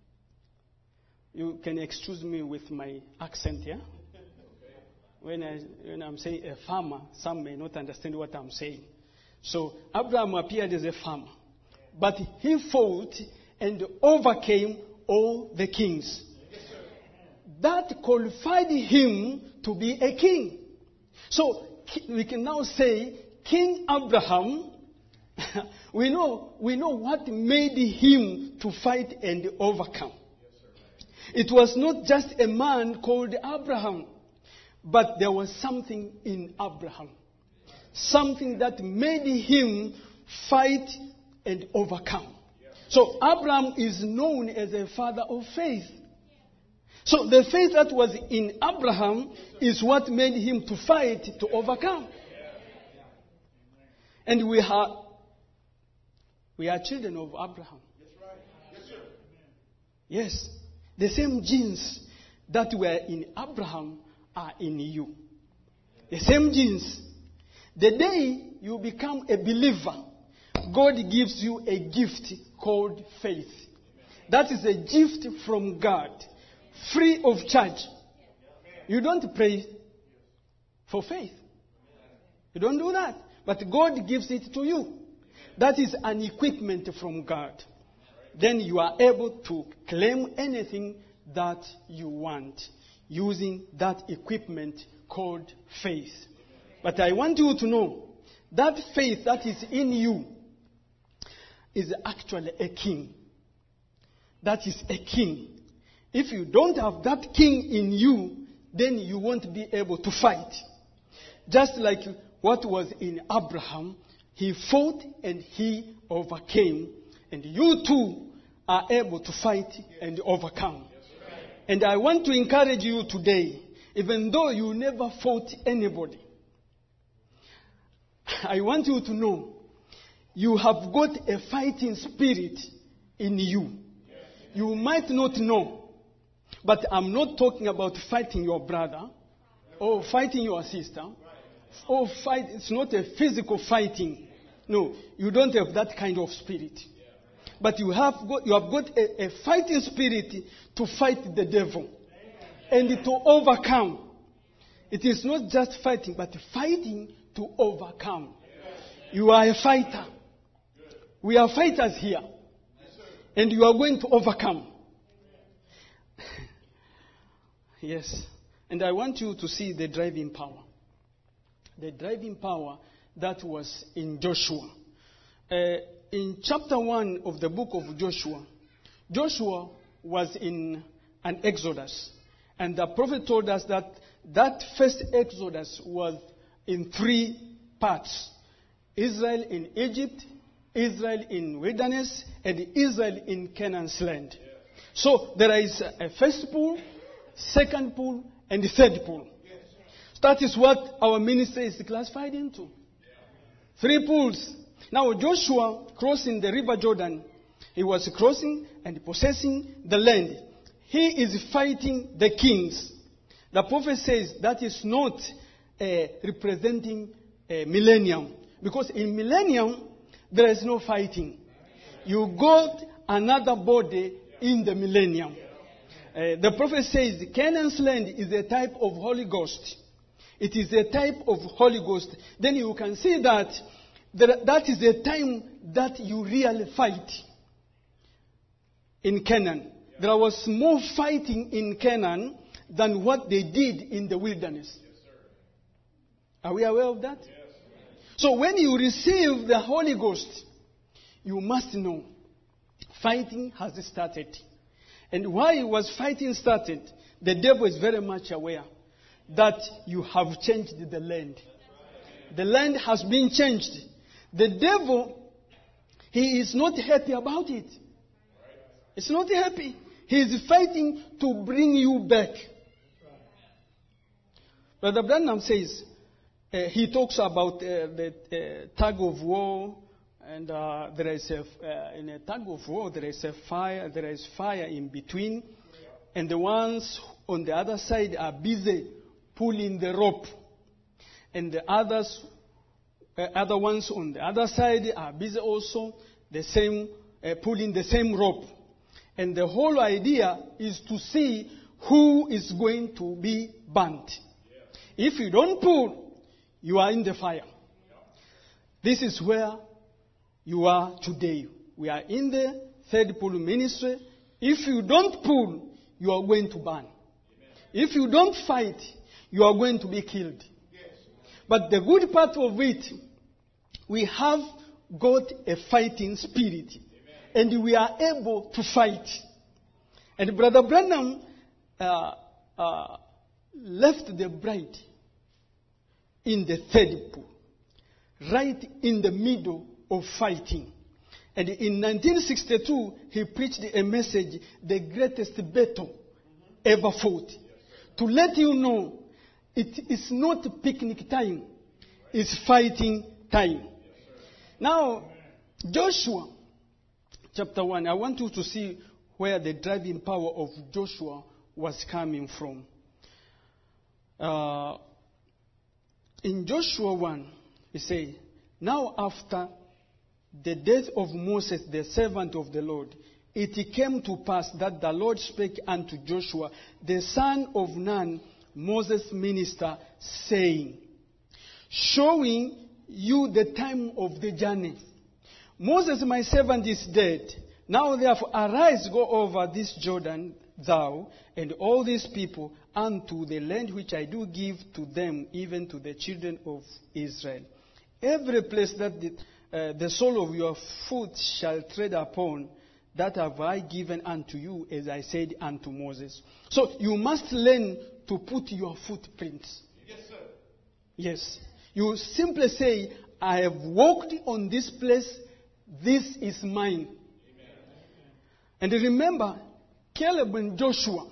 You can excuse me with my accent here. When I'm saying a farmer, some may not understand what I'm saying. So Abraham appeared as a farmer. But he fought and overcame all the kings. That qualified him to be a king. So we can now say King Abraham, we know what made him to fight and overcome. It was not just a man called Abraham, but there was something in Abraham. Something that made him fight and overcome. So Abraham is known as a father of faith. So the faith that was in Abraham is what made him to fight, to overcome. And we are children of Abraham. Yes. The same genes that were in Abraham are in you. The same genes. The day you become a believer, God gives you a gift called faith. That is a gift from God. Free of charge. You don't pray for faith. You don't do that. But God gives it to you. That is an equipment from God. Then you are able to claim anything that you want using that equipment called faith. But I want you to know that faith that is in you is actually a king. That is a king. If you don't have that king in you, then you won't be able to fight. Just like what was in Abraham, he fought and he overcame. And you too are able to fight and overcome. And I want to encourage you today, even though you never fought anybody, I want you to know you have got a fighting spirit in you. You might not know. But I'm not talking about fighting your brother or fighting your sister or fight. It's not a physical fighting. No, you don't have that kind of spirit. But you have got a fighting spirit to fight the devil and to overcome. It is not just fighting, but fighting to overcome. You are a fighter. We are fighters here. And you are going to overcome. Yes. And I want you to see the driving power. the driving power that was in Joshua. In chapter 1 of the book of Joshua, Joshua was in an exodus. And the prophet told us that that first exodus was in 3 parts. Israel in Egypt, Israel in wilderness, and Israel in Canaan's land. So there is a first pool, second pool, and the third pool. That is what our ministry is classified into. 3 pools. Now Joshua crossing the river Jordan, he was crossing and possessing the land. He is fighting the kings. The prophet says that is not representing a millennium. Because in millennium, there is no fighting. You got another body in the millennium. The prophet says Canaan's land is a type of Holy Ghost. It is a type of Holy Ghost. Then you can see that that is the time that you really fight in Canaan. There was more fighting in Canaan than what they did in the wilderness. Are we aware of that? So when you receive the Holy Ghost, you must know fighting has started. And why was fighting started? The devil is very much aware that you have changed the land. The land has been changed. The devil, he is not happy about it. It's not happy. He is fighting to bring you back. Brother Branham says, he talks about the tug of war, and there is in a tug of war there is a fire. There is fire in between, and the ones on the other side are busy pulling the rope, and the other ones on the other side are busy also the same pulling the same rope, and the whole idea is to see who is going to be burnt. If you don't pull, you are in the fire. This is where you are today. We are in the third pool ministry. If you don't pull, you are going to burn. If you don't fight, you are going to be killed. But the good part of it, we have got a fighting spirit. And we are able to fight. And Brother Branham left the bride in the third pool, right in the middle of fighting. And in 1962, he preached a message, the greatest battle ever fought. To let you know, it is not picnic time, it's fighting time. Now, Joshua, chapter 1, I want you to see where the driving power of Joshua was coming from. In Joshua 1, he says, now after the death of Moses, the servant of the Lord, it came to pass that the Lord spake unto Joshua, the son of Nun, Moses' minister, saying, showing you the time of the journey. Moses, my servant, is dead. Now therefore arise, go over this Jordan, thou and all these people, unto the land which I do give to them, even to the children of Israel. Every place that the sole of your foot shall tread upon, that have I given unto you, as I said unto Moses. So you must learn to put your footprints. Yes, sir. Yes. You simply say, I have walked on this place, this is mine. Amen. And remember, Caleb and Joshua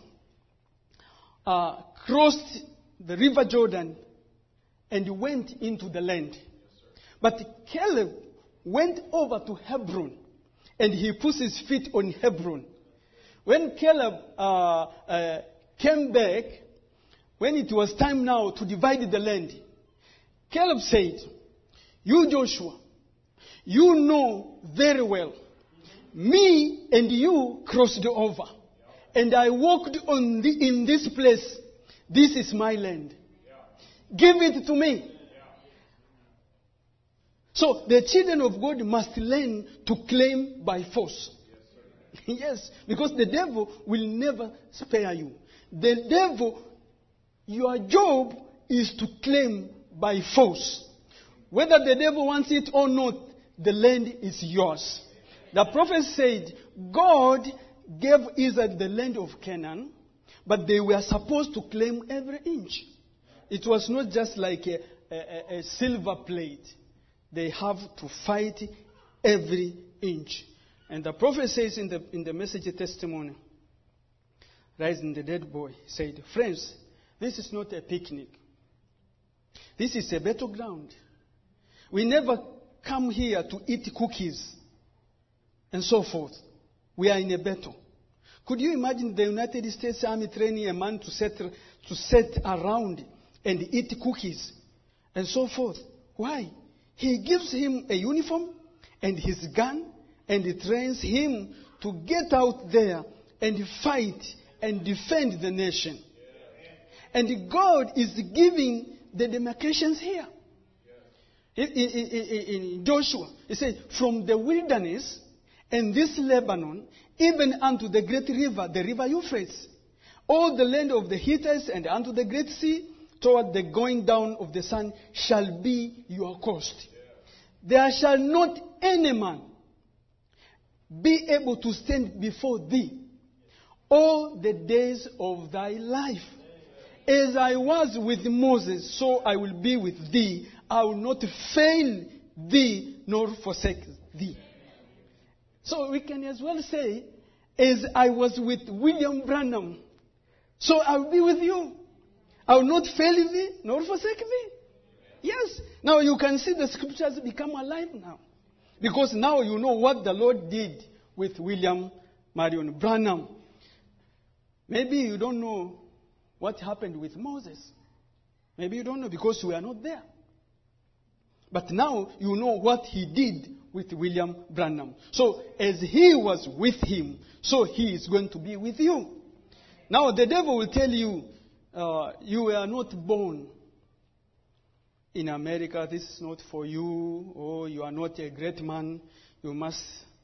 crossed the river Jordan and went into the land. Yes, but Caleb went over to Hebron and he put his feet on Hebron. When Caleb came back, when it was time now to divide the land, Caleb said, you Joshua, you know very well, me and you crossed over. And I walked in this place. This is my land. Give it to me. So the children of God must learn to claim by force. Yes, because the devil will never spare you. The devil, your job is to claim by force. Whether the devil wants it or not, the land is yours. The prophet said, God gave Israel the land of Canaan, but they were supposed to claim every inch. It was not just like a silver plate. They have to fight every inch. And the prophet says in the message testimony, Rising the Dead Boy, said, friends, this is not a picnic. This is a battleground. We never come here to eat cookies and so forth. We are in a battle. Could you imagine the United States Army training a man to sit around and eat cookies and so forth? Why? He gives him a uniform and his gun, and he trains him to get out there and fight and defend the nation. And God is giving the demarcations here. In Joshua, he said, from the wilderness and this Lebanon, even unto the great river, the river Euphrates, all the land of the Hittites and unto the great sea, toward the going down of the sun, shall be your coast. There shall not any man be able to stand before thee all the days of thy life. As I was with Moses, so I will be with thee. I will not fail thee nor forsake thee. So we can as well say, as I was with William Branham, so I will be with you. I will not fail thee nor forsake thee. Yes. Now you can see the scriptures become alive now. Because now you know what the Lord did with William Marion Branham. Maybe you don't know what happened with Moses. Maybe you don't know because we are not there. But now you know what he did with William Branham. So as he was with him, so he is going to be with you. Now the devil will tell you, you were not born in America. This is not for you. Or you are not a great man. You must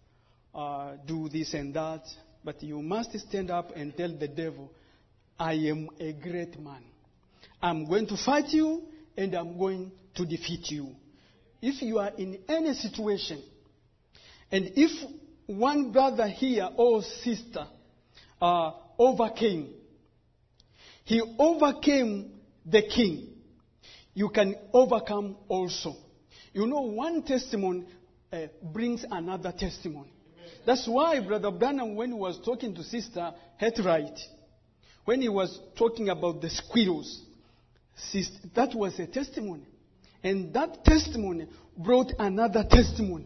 do this and that. But you must stand up and tell the devil, I am a great man. I'm going to fight you and I'm going to defeat you. If you are in any situation, and if one brother here or sister overcame, he overcame the king, you can overcome also. You know, one testimony brings another testimony. That's why Brother Branham, when he was talking to Sister Hetright, when he was talking about the squirrels, that was a testimony. And that testimony brought another testimony.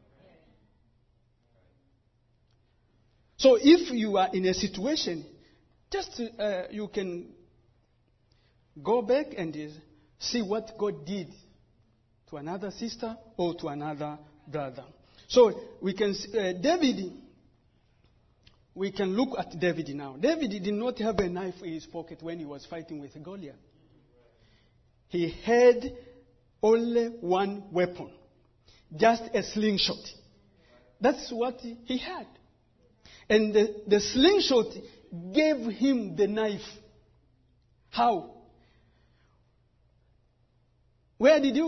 So if you are in a situation, just you can go back and see what God did to another sister or to another brother. So we can David. We can look at David now. David did not have a knife in his pocket when he was fighting with Goliath. He had only one weapon, just a slingshot. That's what he had. And the slingshot gave him the knife. How? Where did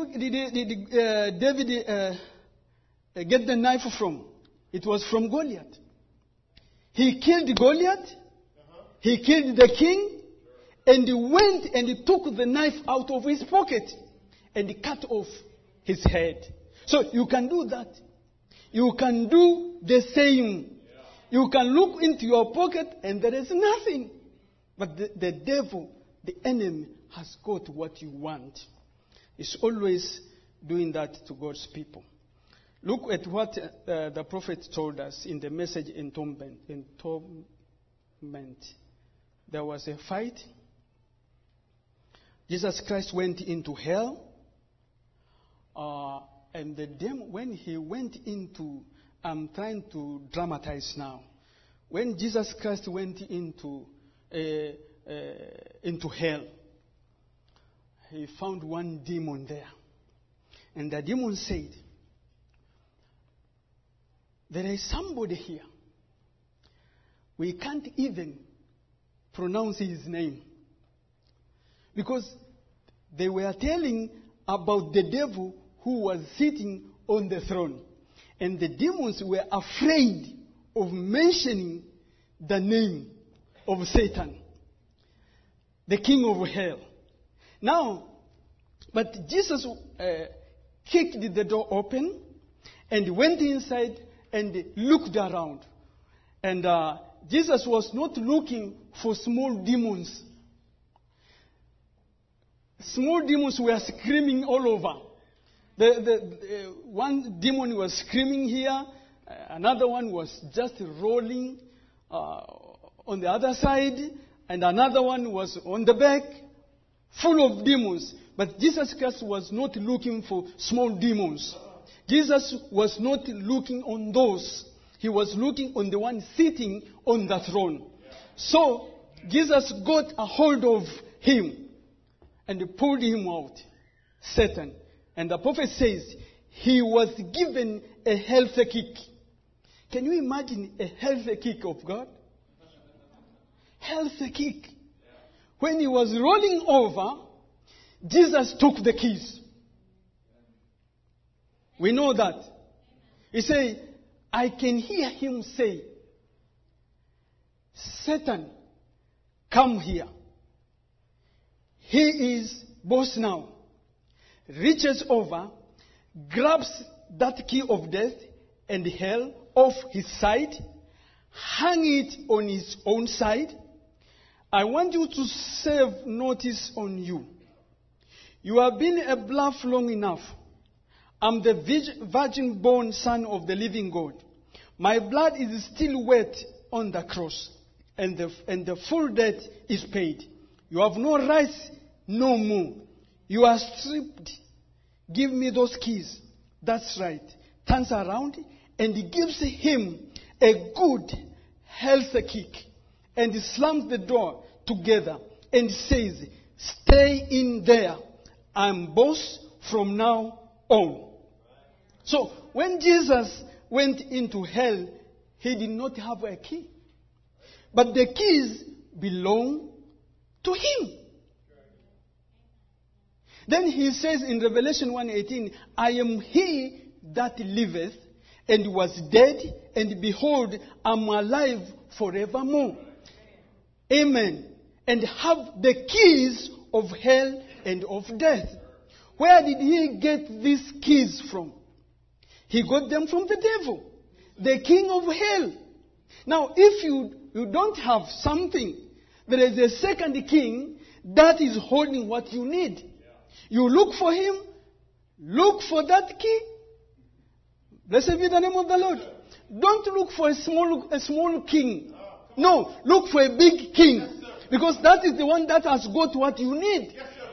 David get the knife from? It was from Goliath. He killed Goliath. He killed the king. And he went and he took the knife out of his pocket and he cut off his head. So you can do that. You can do the same. You can look into your pocket and there is nothing. But the devil, the enemy, has got what you want. He's always doing that to God's people. Look at what the prophet told us in the message Entombment. There was a fight. Jesus Christ went into hell. And the demon, when he went into, I'm trying to dramatize now. When Jesus Christ went into hell, he found one demon there. And the demon said, there is somebody here. We can't even pronounce his name. Because they were telling about the devil who was sitting on the throne. And the demons were afraid of mentioning the name of Satan, the king of hell. Now, but Jesus kicked the door open and went inside and looked around. And Jesus was not looking for small demons. Small demons were screaming all over. The one demon was screaming here, another one was just rolling on the other side, and another one was on the back, full of demons. But Jesus Christ was not looking for small demons. Jesus was not looking on those. He was looking on the one sitting on the throne. So Jesus got a hold of him and pulled him out, Satan. And the prophet says he was given a healthy kick. Can you imagine a healthy kick of God? Healthy kick. When he was rolling over, Jesus took the keys. We know that. He said, I can hear him say, Satan, come here. He is boss now. Reaches over, grabs that key of death and hell off his side, hang it on his own side. I want you to serve notice on you. You have been a bluff long enough. I'm the virgin-born son of the living God. My blood is still wet on the cross, and the full debt is paid. You have no rights no more. You are stripped. Give me those keys. That's right. Turns around and he gives him a good, healthy kick and he slams the door together and says, stay in there. I'm boss from now on. So when Jesus went into hell, he did not have a key. But the keys belong to him. Then he says in Revelation 1:18, I am he that liveth and was dead, and behold, I'm alive forevermore. Amen. And have the keys of hell and of death. Where did he get these keys from? He got them from the devil, the king of hell. Now, if you don't have something, there is a second king that is holding what you need. You look for him, look for that key. Blessed be the name of the Lord. Don't look for a small king. No, look for a big king. Because that is the one that has got what you need.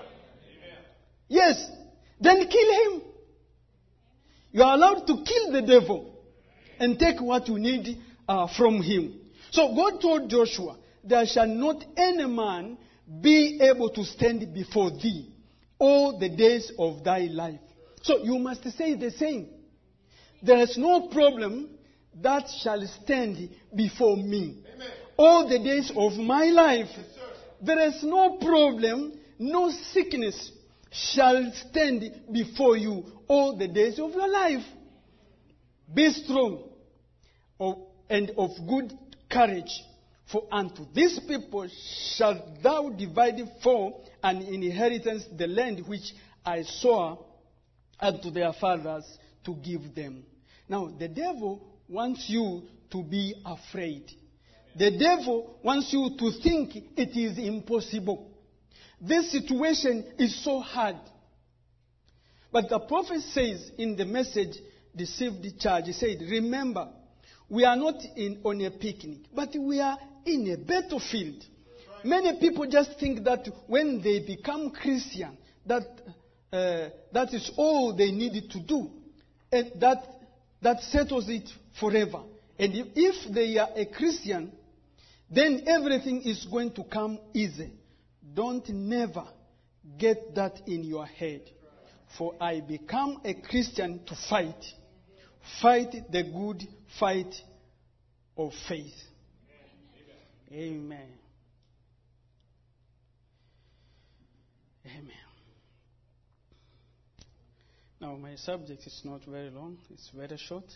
Yes. Then kill him. You are allowed to kill the devil and take what you need from him. So God told Joshua, there shall not any man be able to stand before thee all the days of thy life. So you must say the same. There is no problem that shall stand before me. Amen. All the days of my life. Yes, there is no problem, no sickness shall stand before you all the days of your life. Be strong and of good courage, for unto these people shalt thou divide for an inheritance the land which I swore unto their fathers to give them. Now, the devil wants you to be afraid. The devil wants you to think it is impossible. This situation is so hard. But the prophet says in the message, Deceived Church, he said, remember, we are not on a picnic, but we are in a battlefield. Many people just think that when they become Christian, that is all they needed to do. And that settles it forever. And if they are a Christian, then everything is going to come easy. Don't never get that in your head. For I become a Christian to fight. Fight the good fight of faith. Amen. Amen. Now, my subject is not very long, it's very short.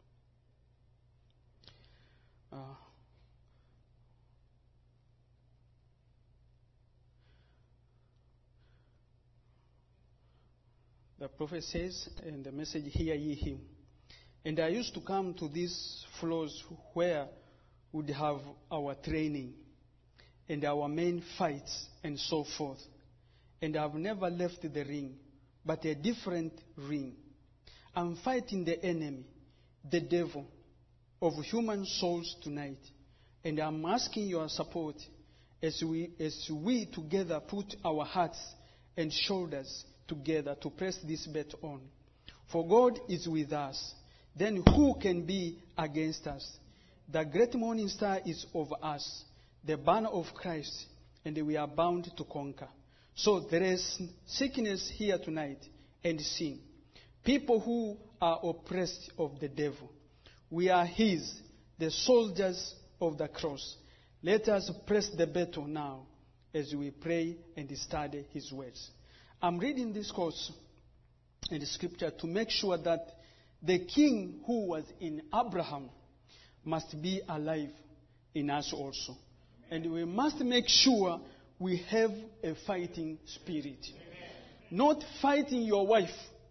The prophet says in the message, "Hear ye him." And I used to come to these floors where we'd have our training and our main fights and so forth. And I've never left the ring, but a different ring. I'm fighting the enemy, the devil, of human souls tonight. And I'm asking your support as we together put our hearts and shoulders together to press this bet on. For God is with us. Then who can be against us? The great morning star is over us, the banner of Christ, and we are bound to conquer. So there is sickness here tonight and sin. People who are oppressed of the devil. We are his, the soldiers of the cross. Let us press the battle now as we pray and study his words. I'm reading this course in the scripture to make sure that the king who was in Abraham must be alive in us also. And we must make sure we have a fighting spirit. Not fighting your wife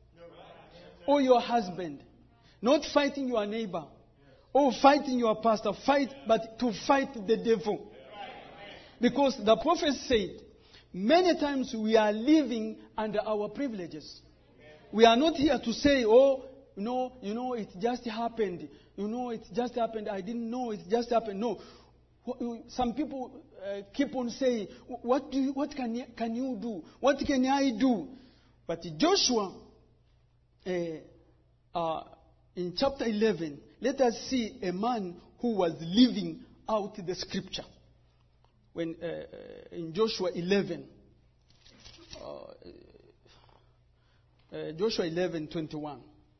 or your husband. Not fighting your neighbor or fighting your pastor. But to fight the devil. Because the prophet said, many times we are living under our privileges. We are not here to say, it just happened. It just happened. I didn't know it just happened. No. Some people keep on saying, what can you do? What can I do? But Joshua, in chapter 11, let us see a man who was living out the scripture. When in Joshua 11, Joshua 11:21.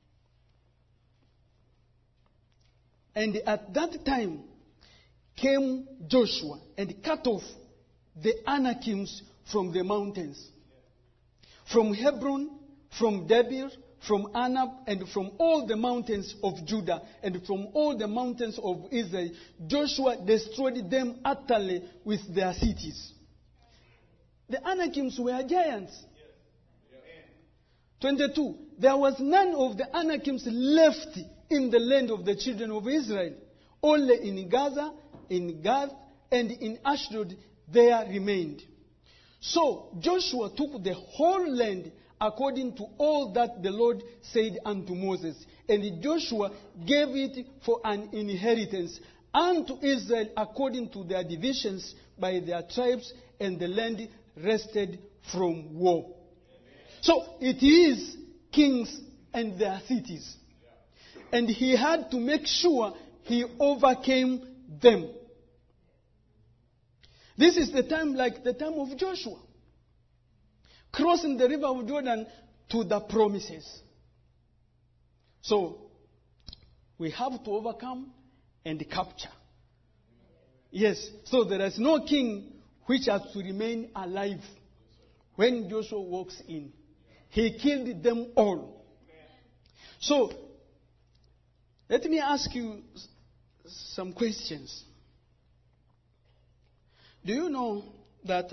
And at that time came Joshua and cut off the Anakims from the mountains, from Hebron, from Debir, from Anab, and from all the mountains of Judah, and from all the mountains of Israel. Joshua destroyed them utterly with their cities. The Anakims were giants. 22. There was none of the Anakims left in the land of the children of Israel. Only in Gaza, in Gath, and in Ashdod there remained. So Joshua took the whole land according to all that the Lord said unto Moses. And Joshua gave it for an inheritance unto Israel according to their divisions by their tribes, and the land rested from war. So it is kings and their cities. And he had to make sure he overcame them. This is the time like the time of Joshua, crossing the river of Jordan to the promises. So we have to overcome and capture. Yes, so there is no king which has to remain alive when Joshua walks in. He killed them all. So let me ask you some questions. Do you know that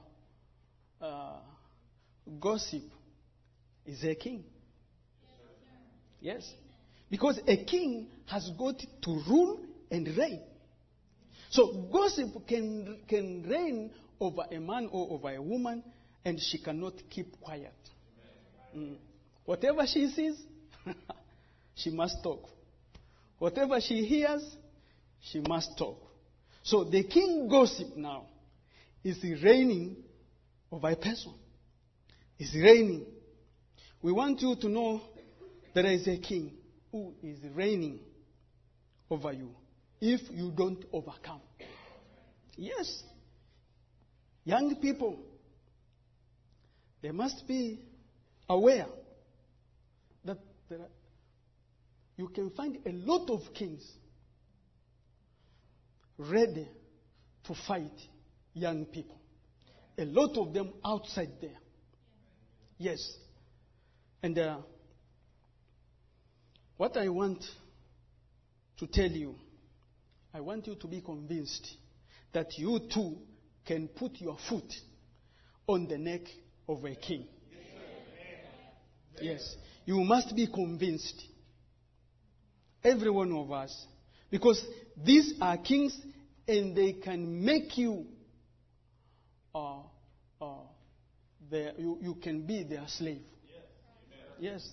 gossip is a king? Yes. Because a king has got to rule and reign. So gossip can reign over a man or over a woman, and she cannot keep quiet. Whatever she sees, she must talk. Whatever she hears, she must talk. So the king gossip now is reigning over a person. Is reigning. We want you to know there is a king who is reigning over you if you don't overcome. Yes. Young people, they must be aware that you can find a lot of kings ready to fight young people. A lot of them outside there. Yes. And What I want to tell you, I want you to be convinced that you too can put your foot on the neck of a king. Yes, you must be convinced. Every one of us. Because these are kings and they can make you, you can be their slave. Yes.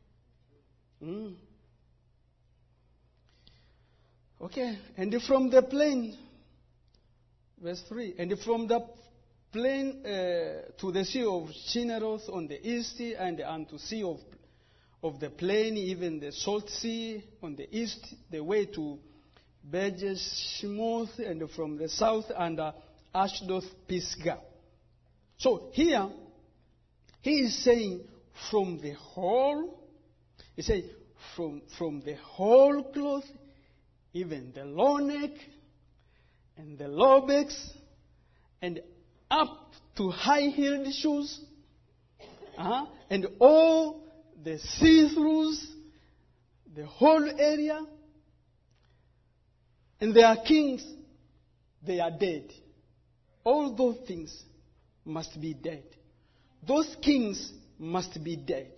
Okay, and from the plain, verse 3, and from the plain to the sea of Chinneroth on the east, and unto sea of the plain, even the salt sea on the east, the way to Bejes-Shimoth, and from the south under Ashdod Pisgah. So here, he is saying from the whole, he says from the whole cloth, even the low neck and the low backs, and up to high-heeled shoes, and all the see-throughs, the whole area, and they are kings, they are dead. All those things must be dead. Those kings must be dead.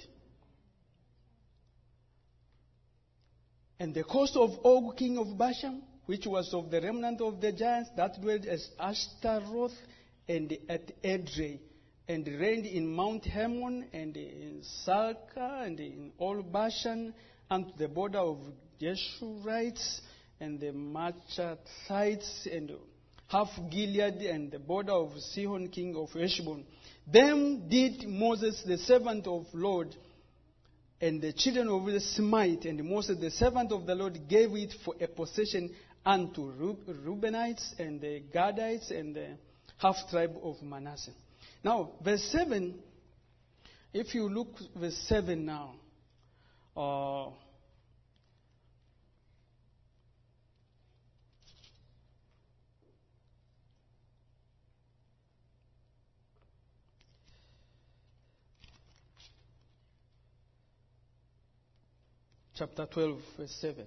And the coast of Og, king of Bashan, which was of the remnant of the giants, that dwelt at Ashtaroth and at Edrei, and reigned in Mount Hermon, and in Salca, and in all Bashan, unto the border of Geshurites, and the Machathites, and half Gilead, and the border of Sihon, king of Heshbon. Them did Moses, the servant of Lord, and the children of Israel smite, and Moses, the servant of the Lord, gave it for a possession unto Reubenites, and the Gadites, and the half tribe of Manasseh. Now, verse 7, if you look verse 7 now, chapter 12, verse 7.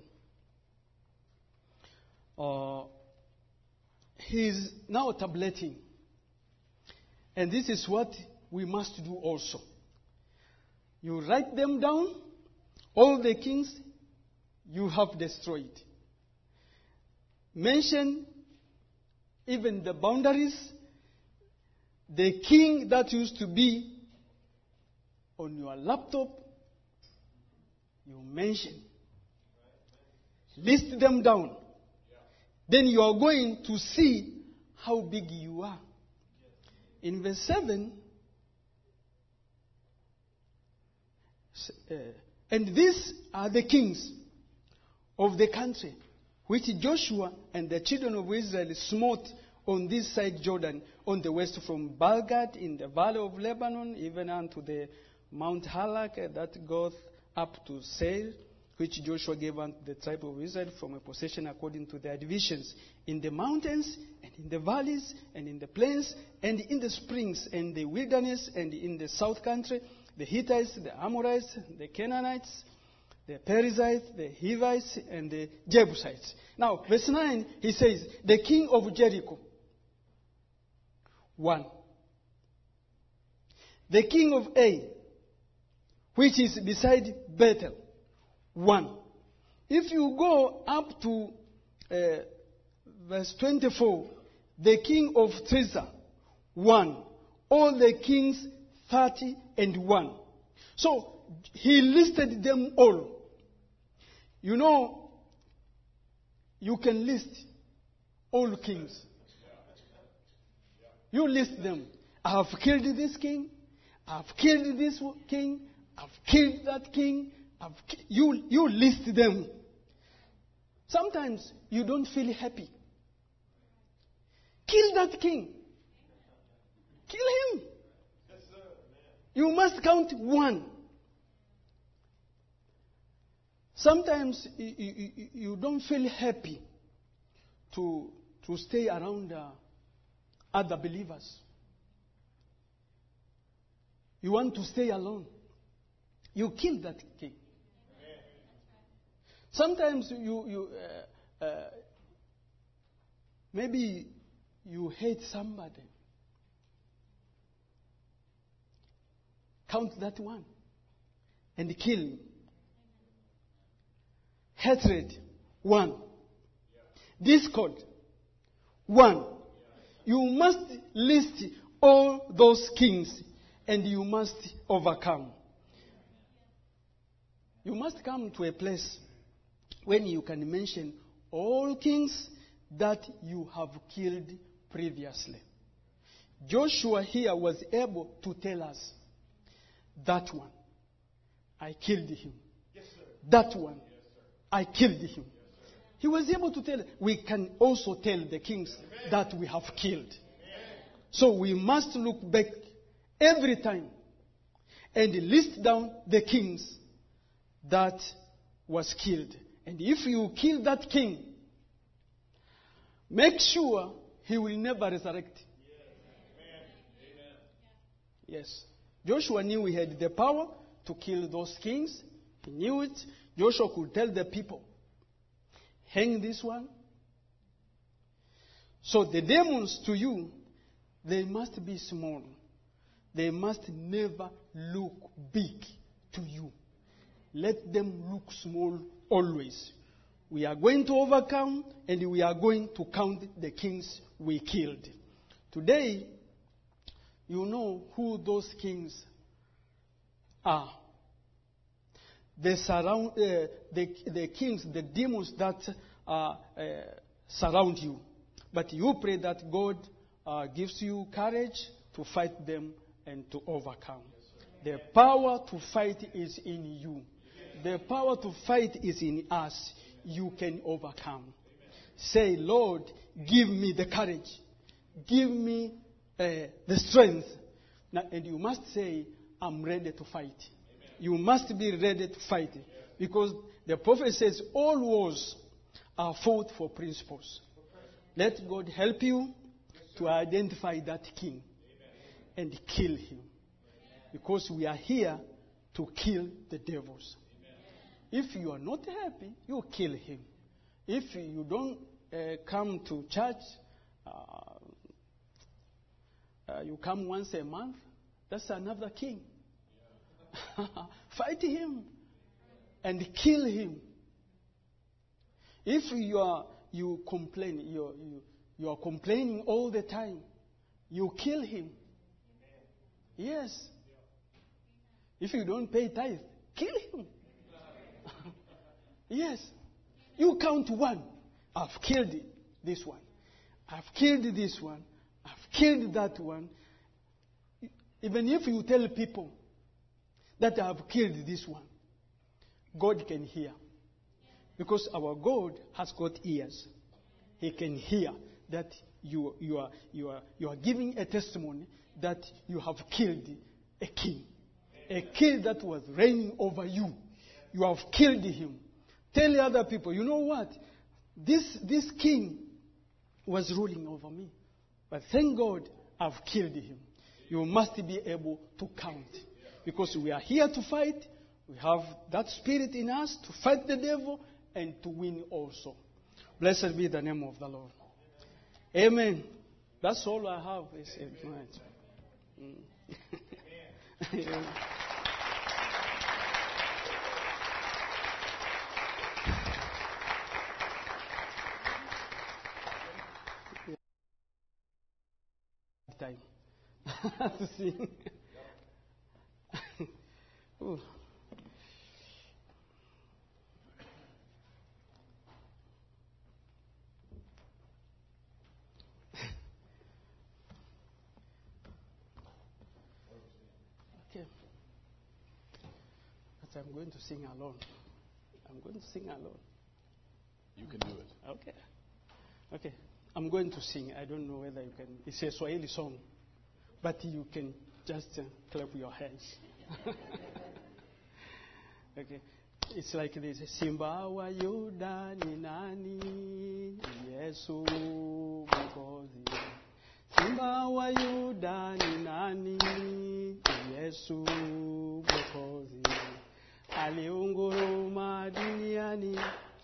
He's now tabulating. And this is what we must do also. You write them down, all the kings you have destroyed. Mention even the boundaries, the king that used to be on your laptop, you mention. List them down. Then you are going to see how big you are. In verse 7, and these are the kings of the country, which Joshua and the children of Israel smote on this side Jordan, on the west from Balgad in the valley of Lebanon, even unto the Mount Halak that goeth up to Seir, which Joshua gave unto the tribe of Israel from a possession according to their divisions, in the mountains, and in the valleys, and in the plains, and in the springs, and the wilderness, and in the south country, the Hittites, the Amorites, the Canaanites, the Perizzites, the Hivites, and the Jebusites. Now, verse 9, he says, the king of Jericho, 1. The king of Ai, which is beside Bethel, 1. If you go up to verse 24, the king of Tirzah, 1. All the kings, 31. So, he listed them all. You know, you can list all kings. You list them. I have killed this king. I have killed this king. I've killed that king. You list them. Sometimes you don't feel happy. Kill that king. Kill him. You must count 1. Sometimes you don't feel happy to stay around other believers. You want to stay alone. You kill that king. Sometimes maybe you hate somebody. Count that one and kill him. Hatred, 1. Discord, 1. You must list all those kings and you must overcome. You must come to a place when you can mention all kings that you have killed previously. Joshua here was able to tell us, that one, I killed him. Yes, that one, yes, I killed him. Yes, he was able to tell. We can also tell the kings that we have killed. Amen. So we must look back every time and list down the kings that was killed. And if you kill that king, make sure he will never resurrect. Yes. Joshua knew he had the power to kill those kings. He knew it. Joshua could tell the people, hang this one. So the demons to you, they must be small. They must never look big to you. Let them look small always. We are going to overcome and we are going to count the kings we killed. Today, you know who those kings are. The kings, the demons that surround you. But you pray that God gives you courage to fight them and to overcome. The power to fight is in you. The power to fight is in us. You can overcome. Say, Lord, give me the courage. Give me the strength. Now, and you must say, I'm ready to fight. Amen. You must be ready to fight. Yes. Because the prophet says all wars are fought for principles. Let God help you to identify that king. Amen. And kill him. Amen. Because we are here to kill the devils. Amen. If you are not happy, you kill him. If you don't come to church, you come once a month, that's another king. Fight him and kill him. If you complain, you are complaining all the time, you kill him. Yes. If you don't pay tithe, kill him. Yes. You count 1. I've killed this one. I've killed this one. I've killed that one. Even if you tell people that I have killed this one, God can hear. Because our God has got ears. He can hear that you are giving a testimony that you have killed a king. A king that was reigning over you. You have killed him. Tell the other people, you know what? This king was ruling over me. But thank God I've killed him. You must be able to count. Because we are here to fight. We have that spirit in us to fight the devil and to win also. Blessed be the name of the Lord. Amen. That's all I have. Amen. Time to sing. Ooh. Okay. But I'm going to sing alone. I'm going to sing alone. You can do it. Okay. Okay. I'm going to sing. I don't know whether you can. It's a Swahili song. But you can just clap your hands. Okay. It's like this. Simba wa Yuda ni nani? Yesu Mwokozi. Simba wa Yuda ni nani? Yesu Mwokozi. Aliunguruma duniani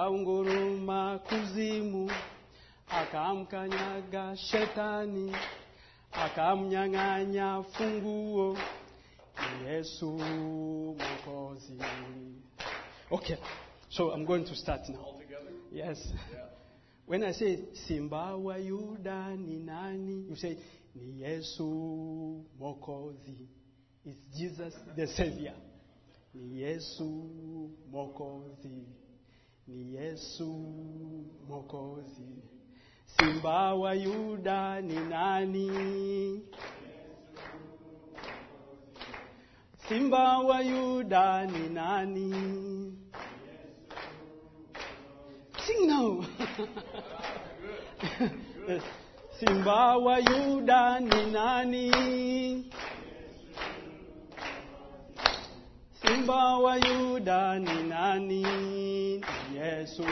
akaunguruma kuzimu, akamkanyaga shetani, akamnyang'anya funguo. Yesu Mwokozi. Okay, so I'm going to start now. All together? Yes. Yeah. When I say Simba wa Yuda ni nani, you say ni Yesu Mwokozi. It's Jesus the Savior. Ni Yesu Mwokozi. Ni Yesu Mwokozi. Simba wa Yuda ni nani? Simba wa Yuda ni nani? Sing now. Simba wa Yuda ni nani? Simba wa Yuda ni nani? Yesu.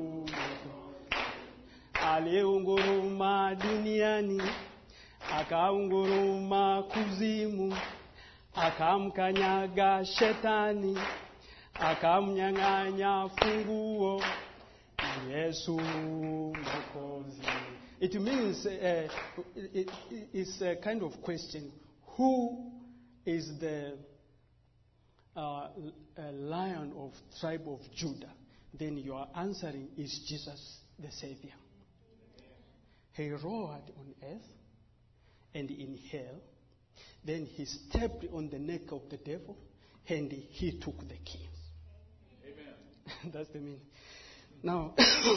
Aliunguruma duniani, akaunguruma kuzimu, akamkanyaga shetani, akamnyang'anya funguo. Yesu Mwokozi. It means it's a kind of question. Who is the lion of tribe of Judah? Then your answering is Jesus the Savior. He roared on earth and in hell. Then he stepped on the neck of the devil and he took the keys. Amen. That's the meaning. Now,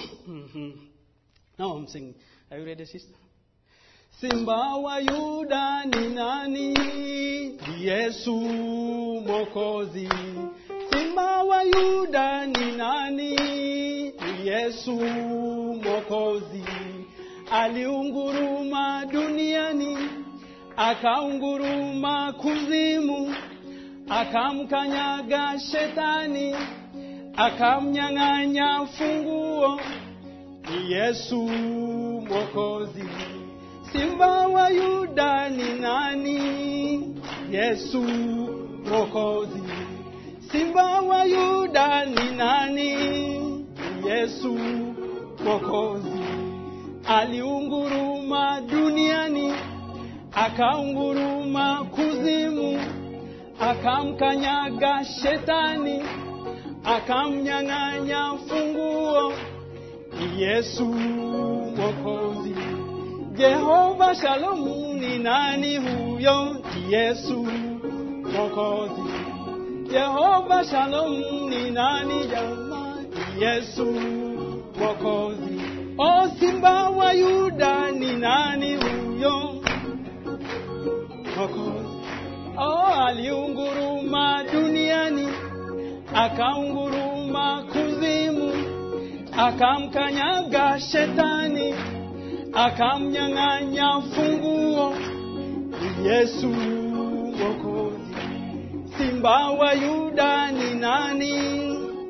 now I'm singing. Are you ready, sister? Simba wa Yuda ni nani? Yesu Mwokozi. Simba wa Yuda ni nani? Yesu Mwokozi. Aliunguruma duniani, akaunguruma kuzimu, akamkanyaga shetani, akamnyang'anya funguo. Yesu Mwokozi. Simba wa Yuda ni nani? Yesu Mwokozi. Simba wa Yuda ni nani? Yesu Mwokozi. Aliunguruma duniani, akaunguruma kuzimu, akamkanyaga shetani, akamnyang'anya funguo. Yesu Mwokozi. Jehova Shalom ni nani huyo? Yesu Mwokozi. Jehova Shalom ni nani jamani? Yesu Mwokozi. O Simba wa Yuda ni nani huyo? Mwokozi. O aliunguruma duniani, akaunguruma kuzimu, akamkanyaga shetani, akamnyang'anya funguo. Yesu Mwokozi. Simba wa Yuda ni nani?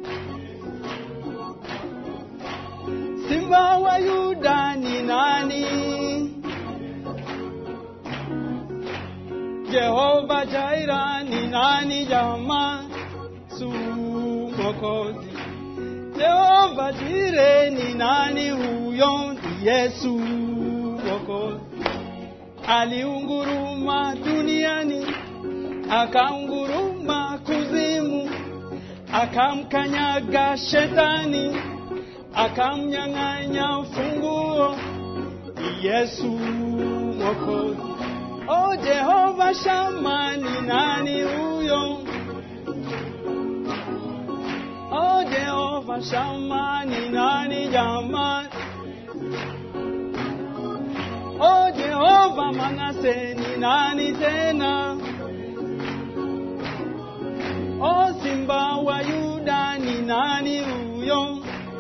Simba wa Yuda ni nani? Jehova Jaira ni nani jamaa? Yesu Mwokozi. Jehova Jire ni nani huyo? Yesu Mwokozi. Aliunguruma duniani, akaunguruma kuzimu, akamkanyaga shetani, akamnyang'anya funguo. Yesu Mwokozi. O Jehova Shama ni nani huyo? O Jehova Shama ni nani jamani? O Jehova Manase ni nani tena? O Simba wa Yuda ni nani huyo?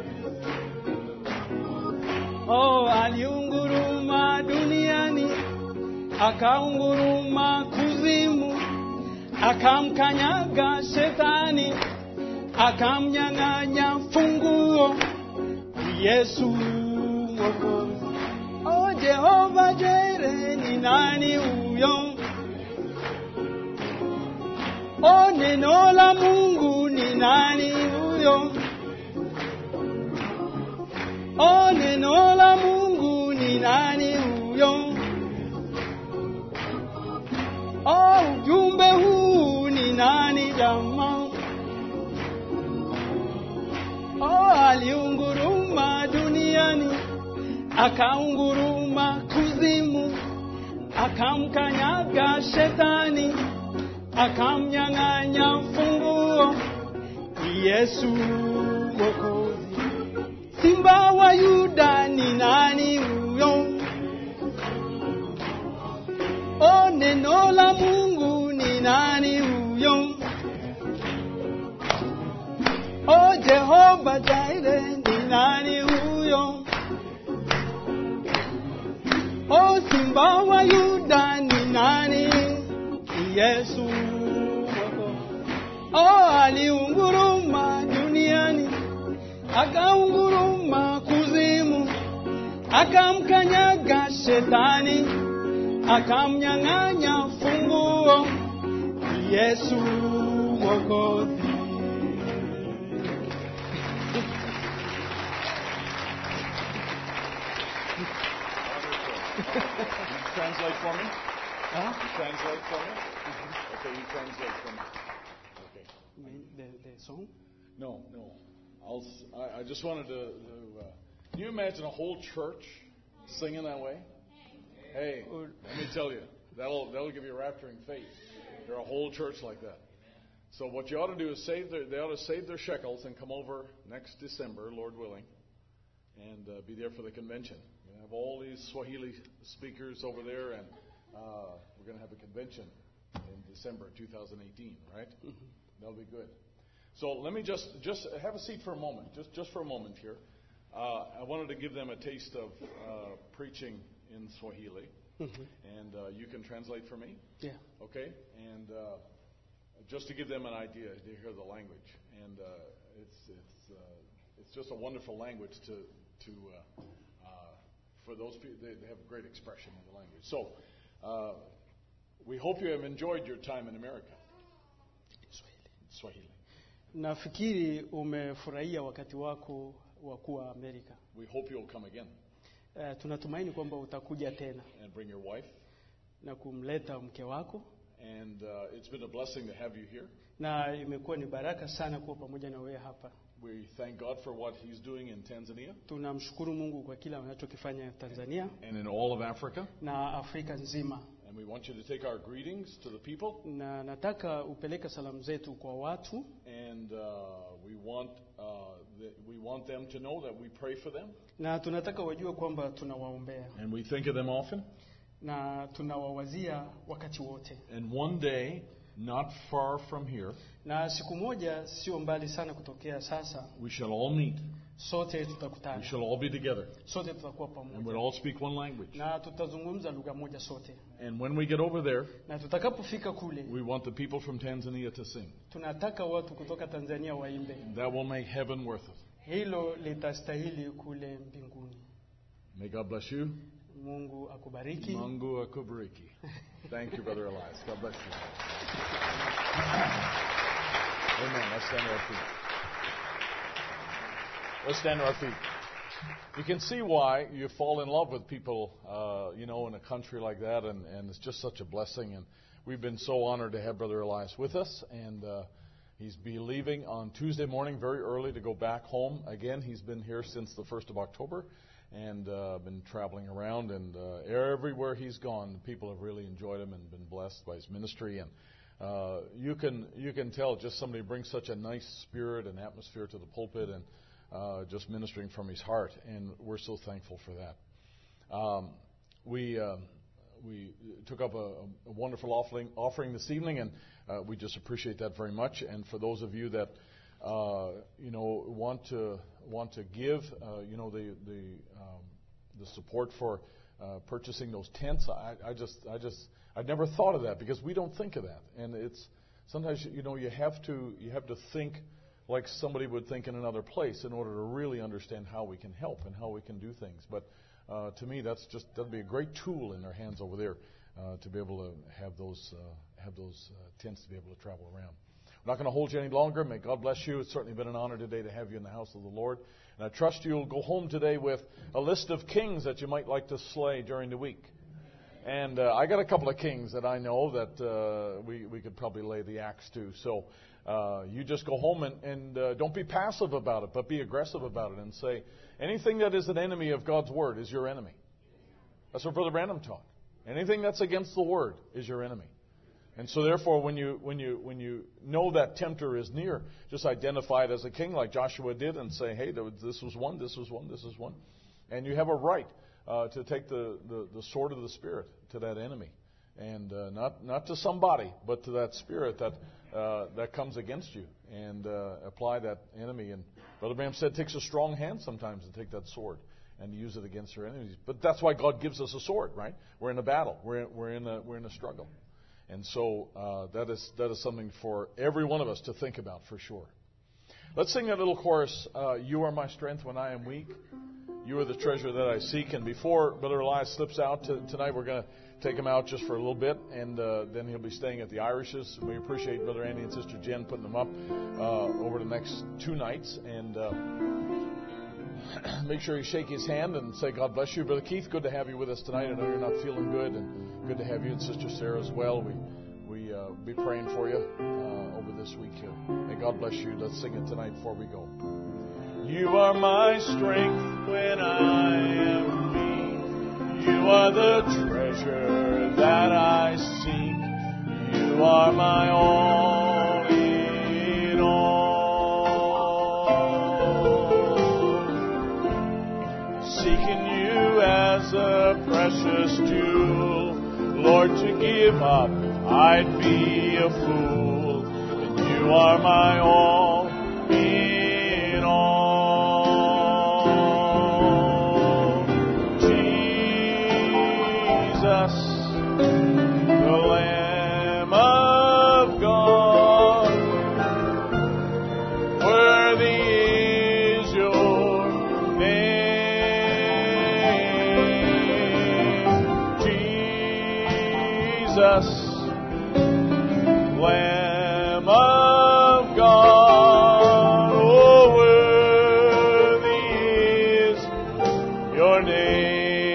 O aliunguruma duniani, akaunguruma kuzimu, akamkanyaga shetani, akamnyang'anya funguo. Yesu Mwokozi. O Jehova Jire ni nani huyo? O neno la Mungu ni nani huyo? neno la Mungu ni nani huyo? Oh, ujumbe huu ni nani jamaa? Oh, aliunguruma duniani, akaunguruma kuzimu, akamkanyaga shetani, akamnyang'anya funguo. Yesu Mwokozi, Simba wa Yuda ni nani huyo? Oh, neno la Mungu ni nani huyo? Oh, Jehova Jireh ni nani huyo? Oh, Simba wa Yuda ni nani? Yesu Mwokozi. Oh, aliunguruma duniani, akaunguruma kuzimu, akamkanyaga shetani, akamnyang'anya funguo. Yesu Mwokozi. Translate for me? Huh? Translate for me? Okay, you translate for me. Okay. You mean the song? No. I just wanted to can you imagine a whole church singing that way? Hey, let me tell you, that'll give you rapturing faith. They're a whole church like that. So what you ought to do is they ought to save their shekels and come over next December, Lord willing, and be there for the convention. We have all these Swahili speakers over there, and we're going to have a convention in December 2018, right? Mm-hmm. That'll be good. So let me just have a seat for a moment, just for a moment here. I wanted to give them a taste of preaching in Swahili, mm-hmm. and you can translate for me. Yeah. Okay, and just to give them an idea to hear the language, and it's just a wonderful language to for those people. They have a great expression in the language. So we hope you have enjoyed your time in America. Swahili. Nafikiri umefurahia wakati wako wa kuwa Amerika. We hope you'll come again. Tunatumaini kwamba utakuja tena. And bring your wife. Na kumleta mke wako. And it's been a blessing to have you here. Na imekuwa ni baraka sana kuwa pamoja na wewe hapa. We thank God for what He's doing in Tanzania. Tunamshukuru Mungu kwa kila anachokifanya Tanzania. And in all of Africa. Na Afrika nzima. And we want you to take our greetings to the people. Na nataka upeleke salamu zetu kwa watu. And we want them to know that we pray for them. Na tunataka wajue kwamba tunawaombea. And we think of them often. Na tunawawazia wakati wote. And one day, not far from here, na siku moja sio mbali sana kutokea sasa, we shall all meet. Sote tutakutana. We shall all be together. Sote tutakuwa pamoja. And we'll all speak one language. Na tutazungumza lugha moja sote. And when we get over there, na tutakapofika kule, we want the people from Tanzania to sing. Tunataka watu kutoka Tanzania waimbe. That will make heaven worth it. Hilo litastahili kule mbinguni. May God bless you. Mungu akubariki. Mungu akubariki. Thank you, Brother Elias. God bless you. Amen. Let's stand to our feet. Let's stand to our feet. You can see why you fall in love with people, in a country like that, and it's just such a blessing. And we've been so honored to have Brother Elias with us, and he's be leaving on Tuesday morning very early to go back home. Again, he's been here since the 1st of October, and been traveling around, and everywhere he's gone, people have really enjoyed him and been blessed by his ministry. And you can tell just somebody brings such a nice spirit and atmosphere to the pulpit, and just ministering from his heart, and we're so thankful for that. We took up a wonderful offering this evening, and we just appreciate that very much. And for those of you that want to give, the support for purchasing those tents, I'd never thought of that, because we don't think of that, and it's sometimes you have to think like somebody would think in another place in order to really understand how we can help and how we can do things. But to me, that'd be a great tool in their hands over there to be able to have those tents to be able to travel around. I'm not going to hold you any longer. May God bless you. It's certainly been an honor today to have you in the house of the Lord. And I trust you'll go home today with a list of kings that you might like to slay during the week. And I got a couple of kings that I know that we could probably lay the axe to. So you just go home and don't be passive about it, but be aggressive about it and say, anything that is an enemy of God's Word is your enemy. That's what Brother Branham taught. Anything that's against the Word is your enemy. And so therefore, when you know that tempter is near, just identify it as a king like Joshua did and say, hey, this was one, this was one, this is one. And you have a right to take the sword of the Spirit to that enemy. And not to somebody, but to that spirit that comes against you. And apply that enemy. And Brother Branham said it takes a strong hand sometimes to take that sword and use it against your enemies. But that's why God gives us a sword, right? We're in a battle. We're in a struggle. And so that is something for every one of us to think about for sure. Let's sing that little chorus, You Are My Strength When I Am Weak. You are the treasure that I seek. And before Brother Elias slips out tonight, we're going to take him out just for a little bit, and then he'll be staying at the Irish's. We appreciate Brother Andy and Sister Jen putting them up over the next 2 nights. And make sure you shake his hand and say, God bless you. Brother Keith, good to have you with us tonight. I know you're not feeling good, and good to have you and Sister Sarah as well. We'll be praying for you over this week here. May God bless you. Let's sing it tonight before we go. You are my strength when I am weak. You are the treasure that I seek. You are my all in all. Seeking you as a precious jewel, Lord, to give up, I'd be a fool. And you are my all in all. The Lamb of God, worthy is your name, Jesus, Lamb of God, oh, worthy is your name.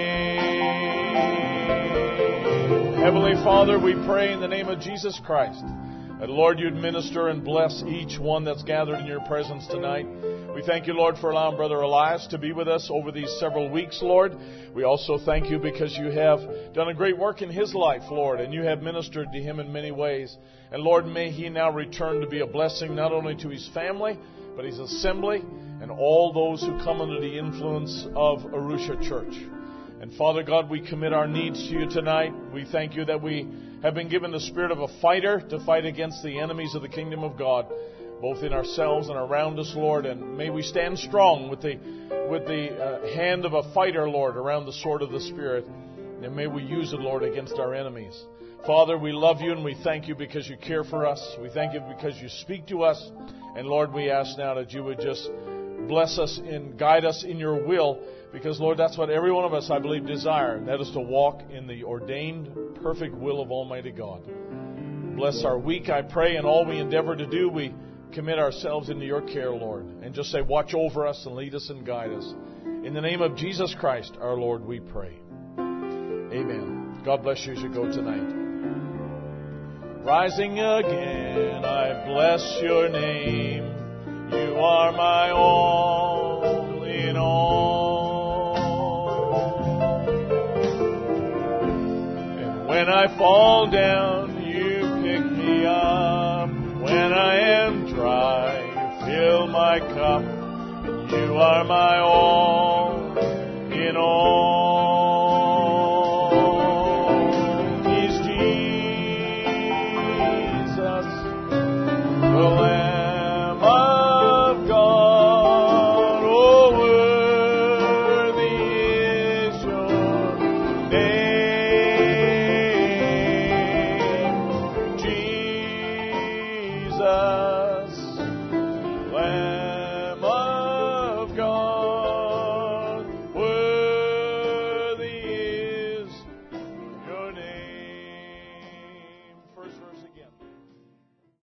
Heavenly Father, we pray in the name of Jesus Christ that, Lord, you'd minister and bless each one that's gathered in your presence tonight. We thank you, Lord, for allowing Brother Elias to be with us over these several weeks, Lord. We also thank you because you have done a great work in his life, Lord, and you have ministered to him in many ways. And, Lord, may he now return to be a blessing not only to his family, but his assembly and all those who come under the influence of Arusha Church. And Father God, we commit our needs to you tonight. We thank you that we have been given the spirit of a fighter to fight against the enemies of the kingdom of God, both in ourselves and around us, Lord. And may we stand strong with the hand of a fighter, Lord, around the sword of the Spirit. And may we use it, Lord, against our enemies. Father, we love you and we thank you because you care for us. We thank you because you speak to us. And Lord, we ask now that you would just bless us and guide us in your will. Because, Lord, that's what every one of us, I believe, desire. And that is to walk in the ordained, perfect will of Almighty God. Bless our week, I pray, and all we endeavor to do, we commit ourselves into your care, Lord. And just say, watch over us and lead us and guide us. In the name of Jesus Christ, our Lord, we pray. Amen. God bless you as you go tonight. Rising again, I bless your name. You are my all in all. When I fall down, you pick me up. When I am dry, you fill my cup. You are my all.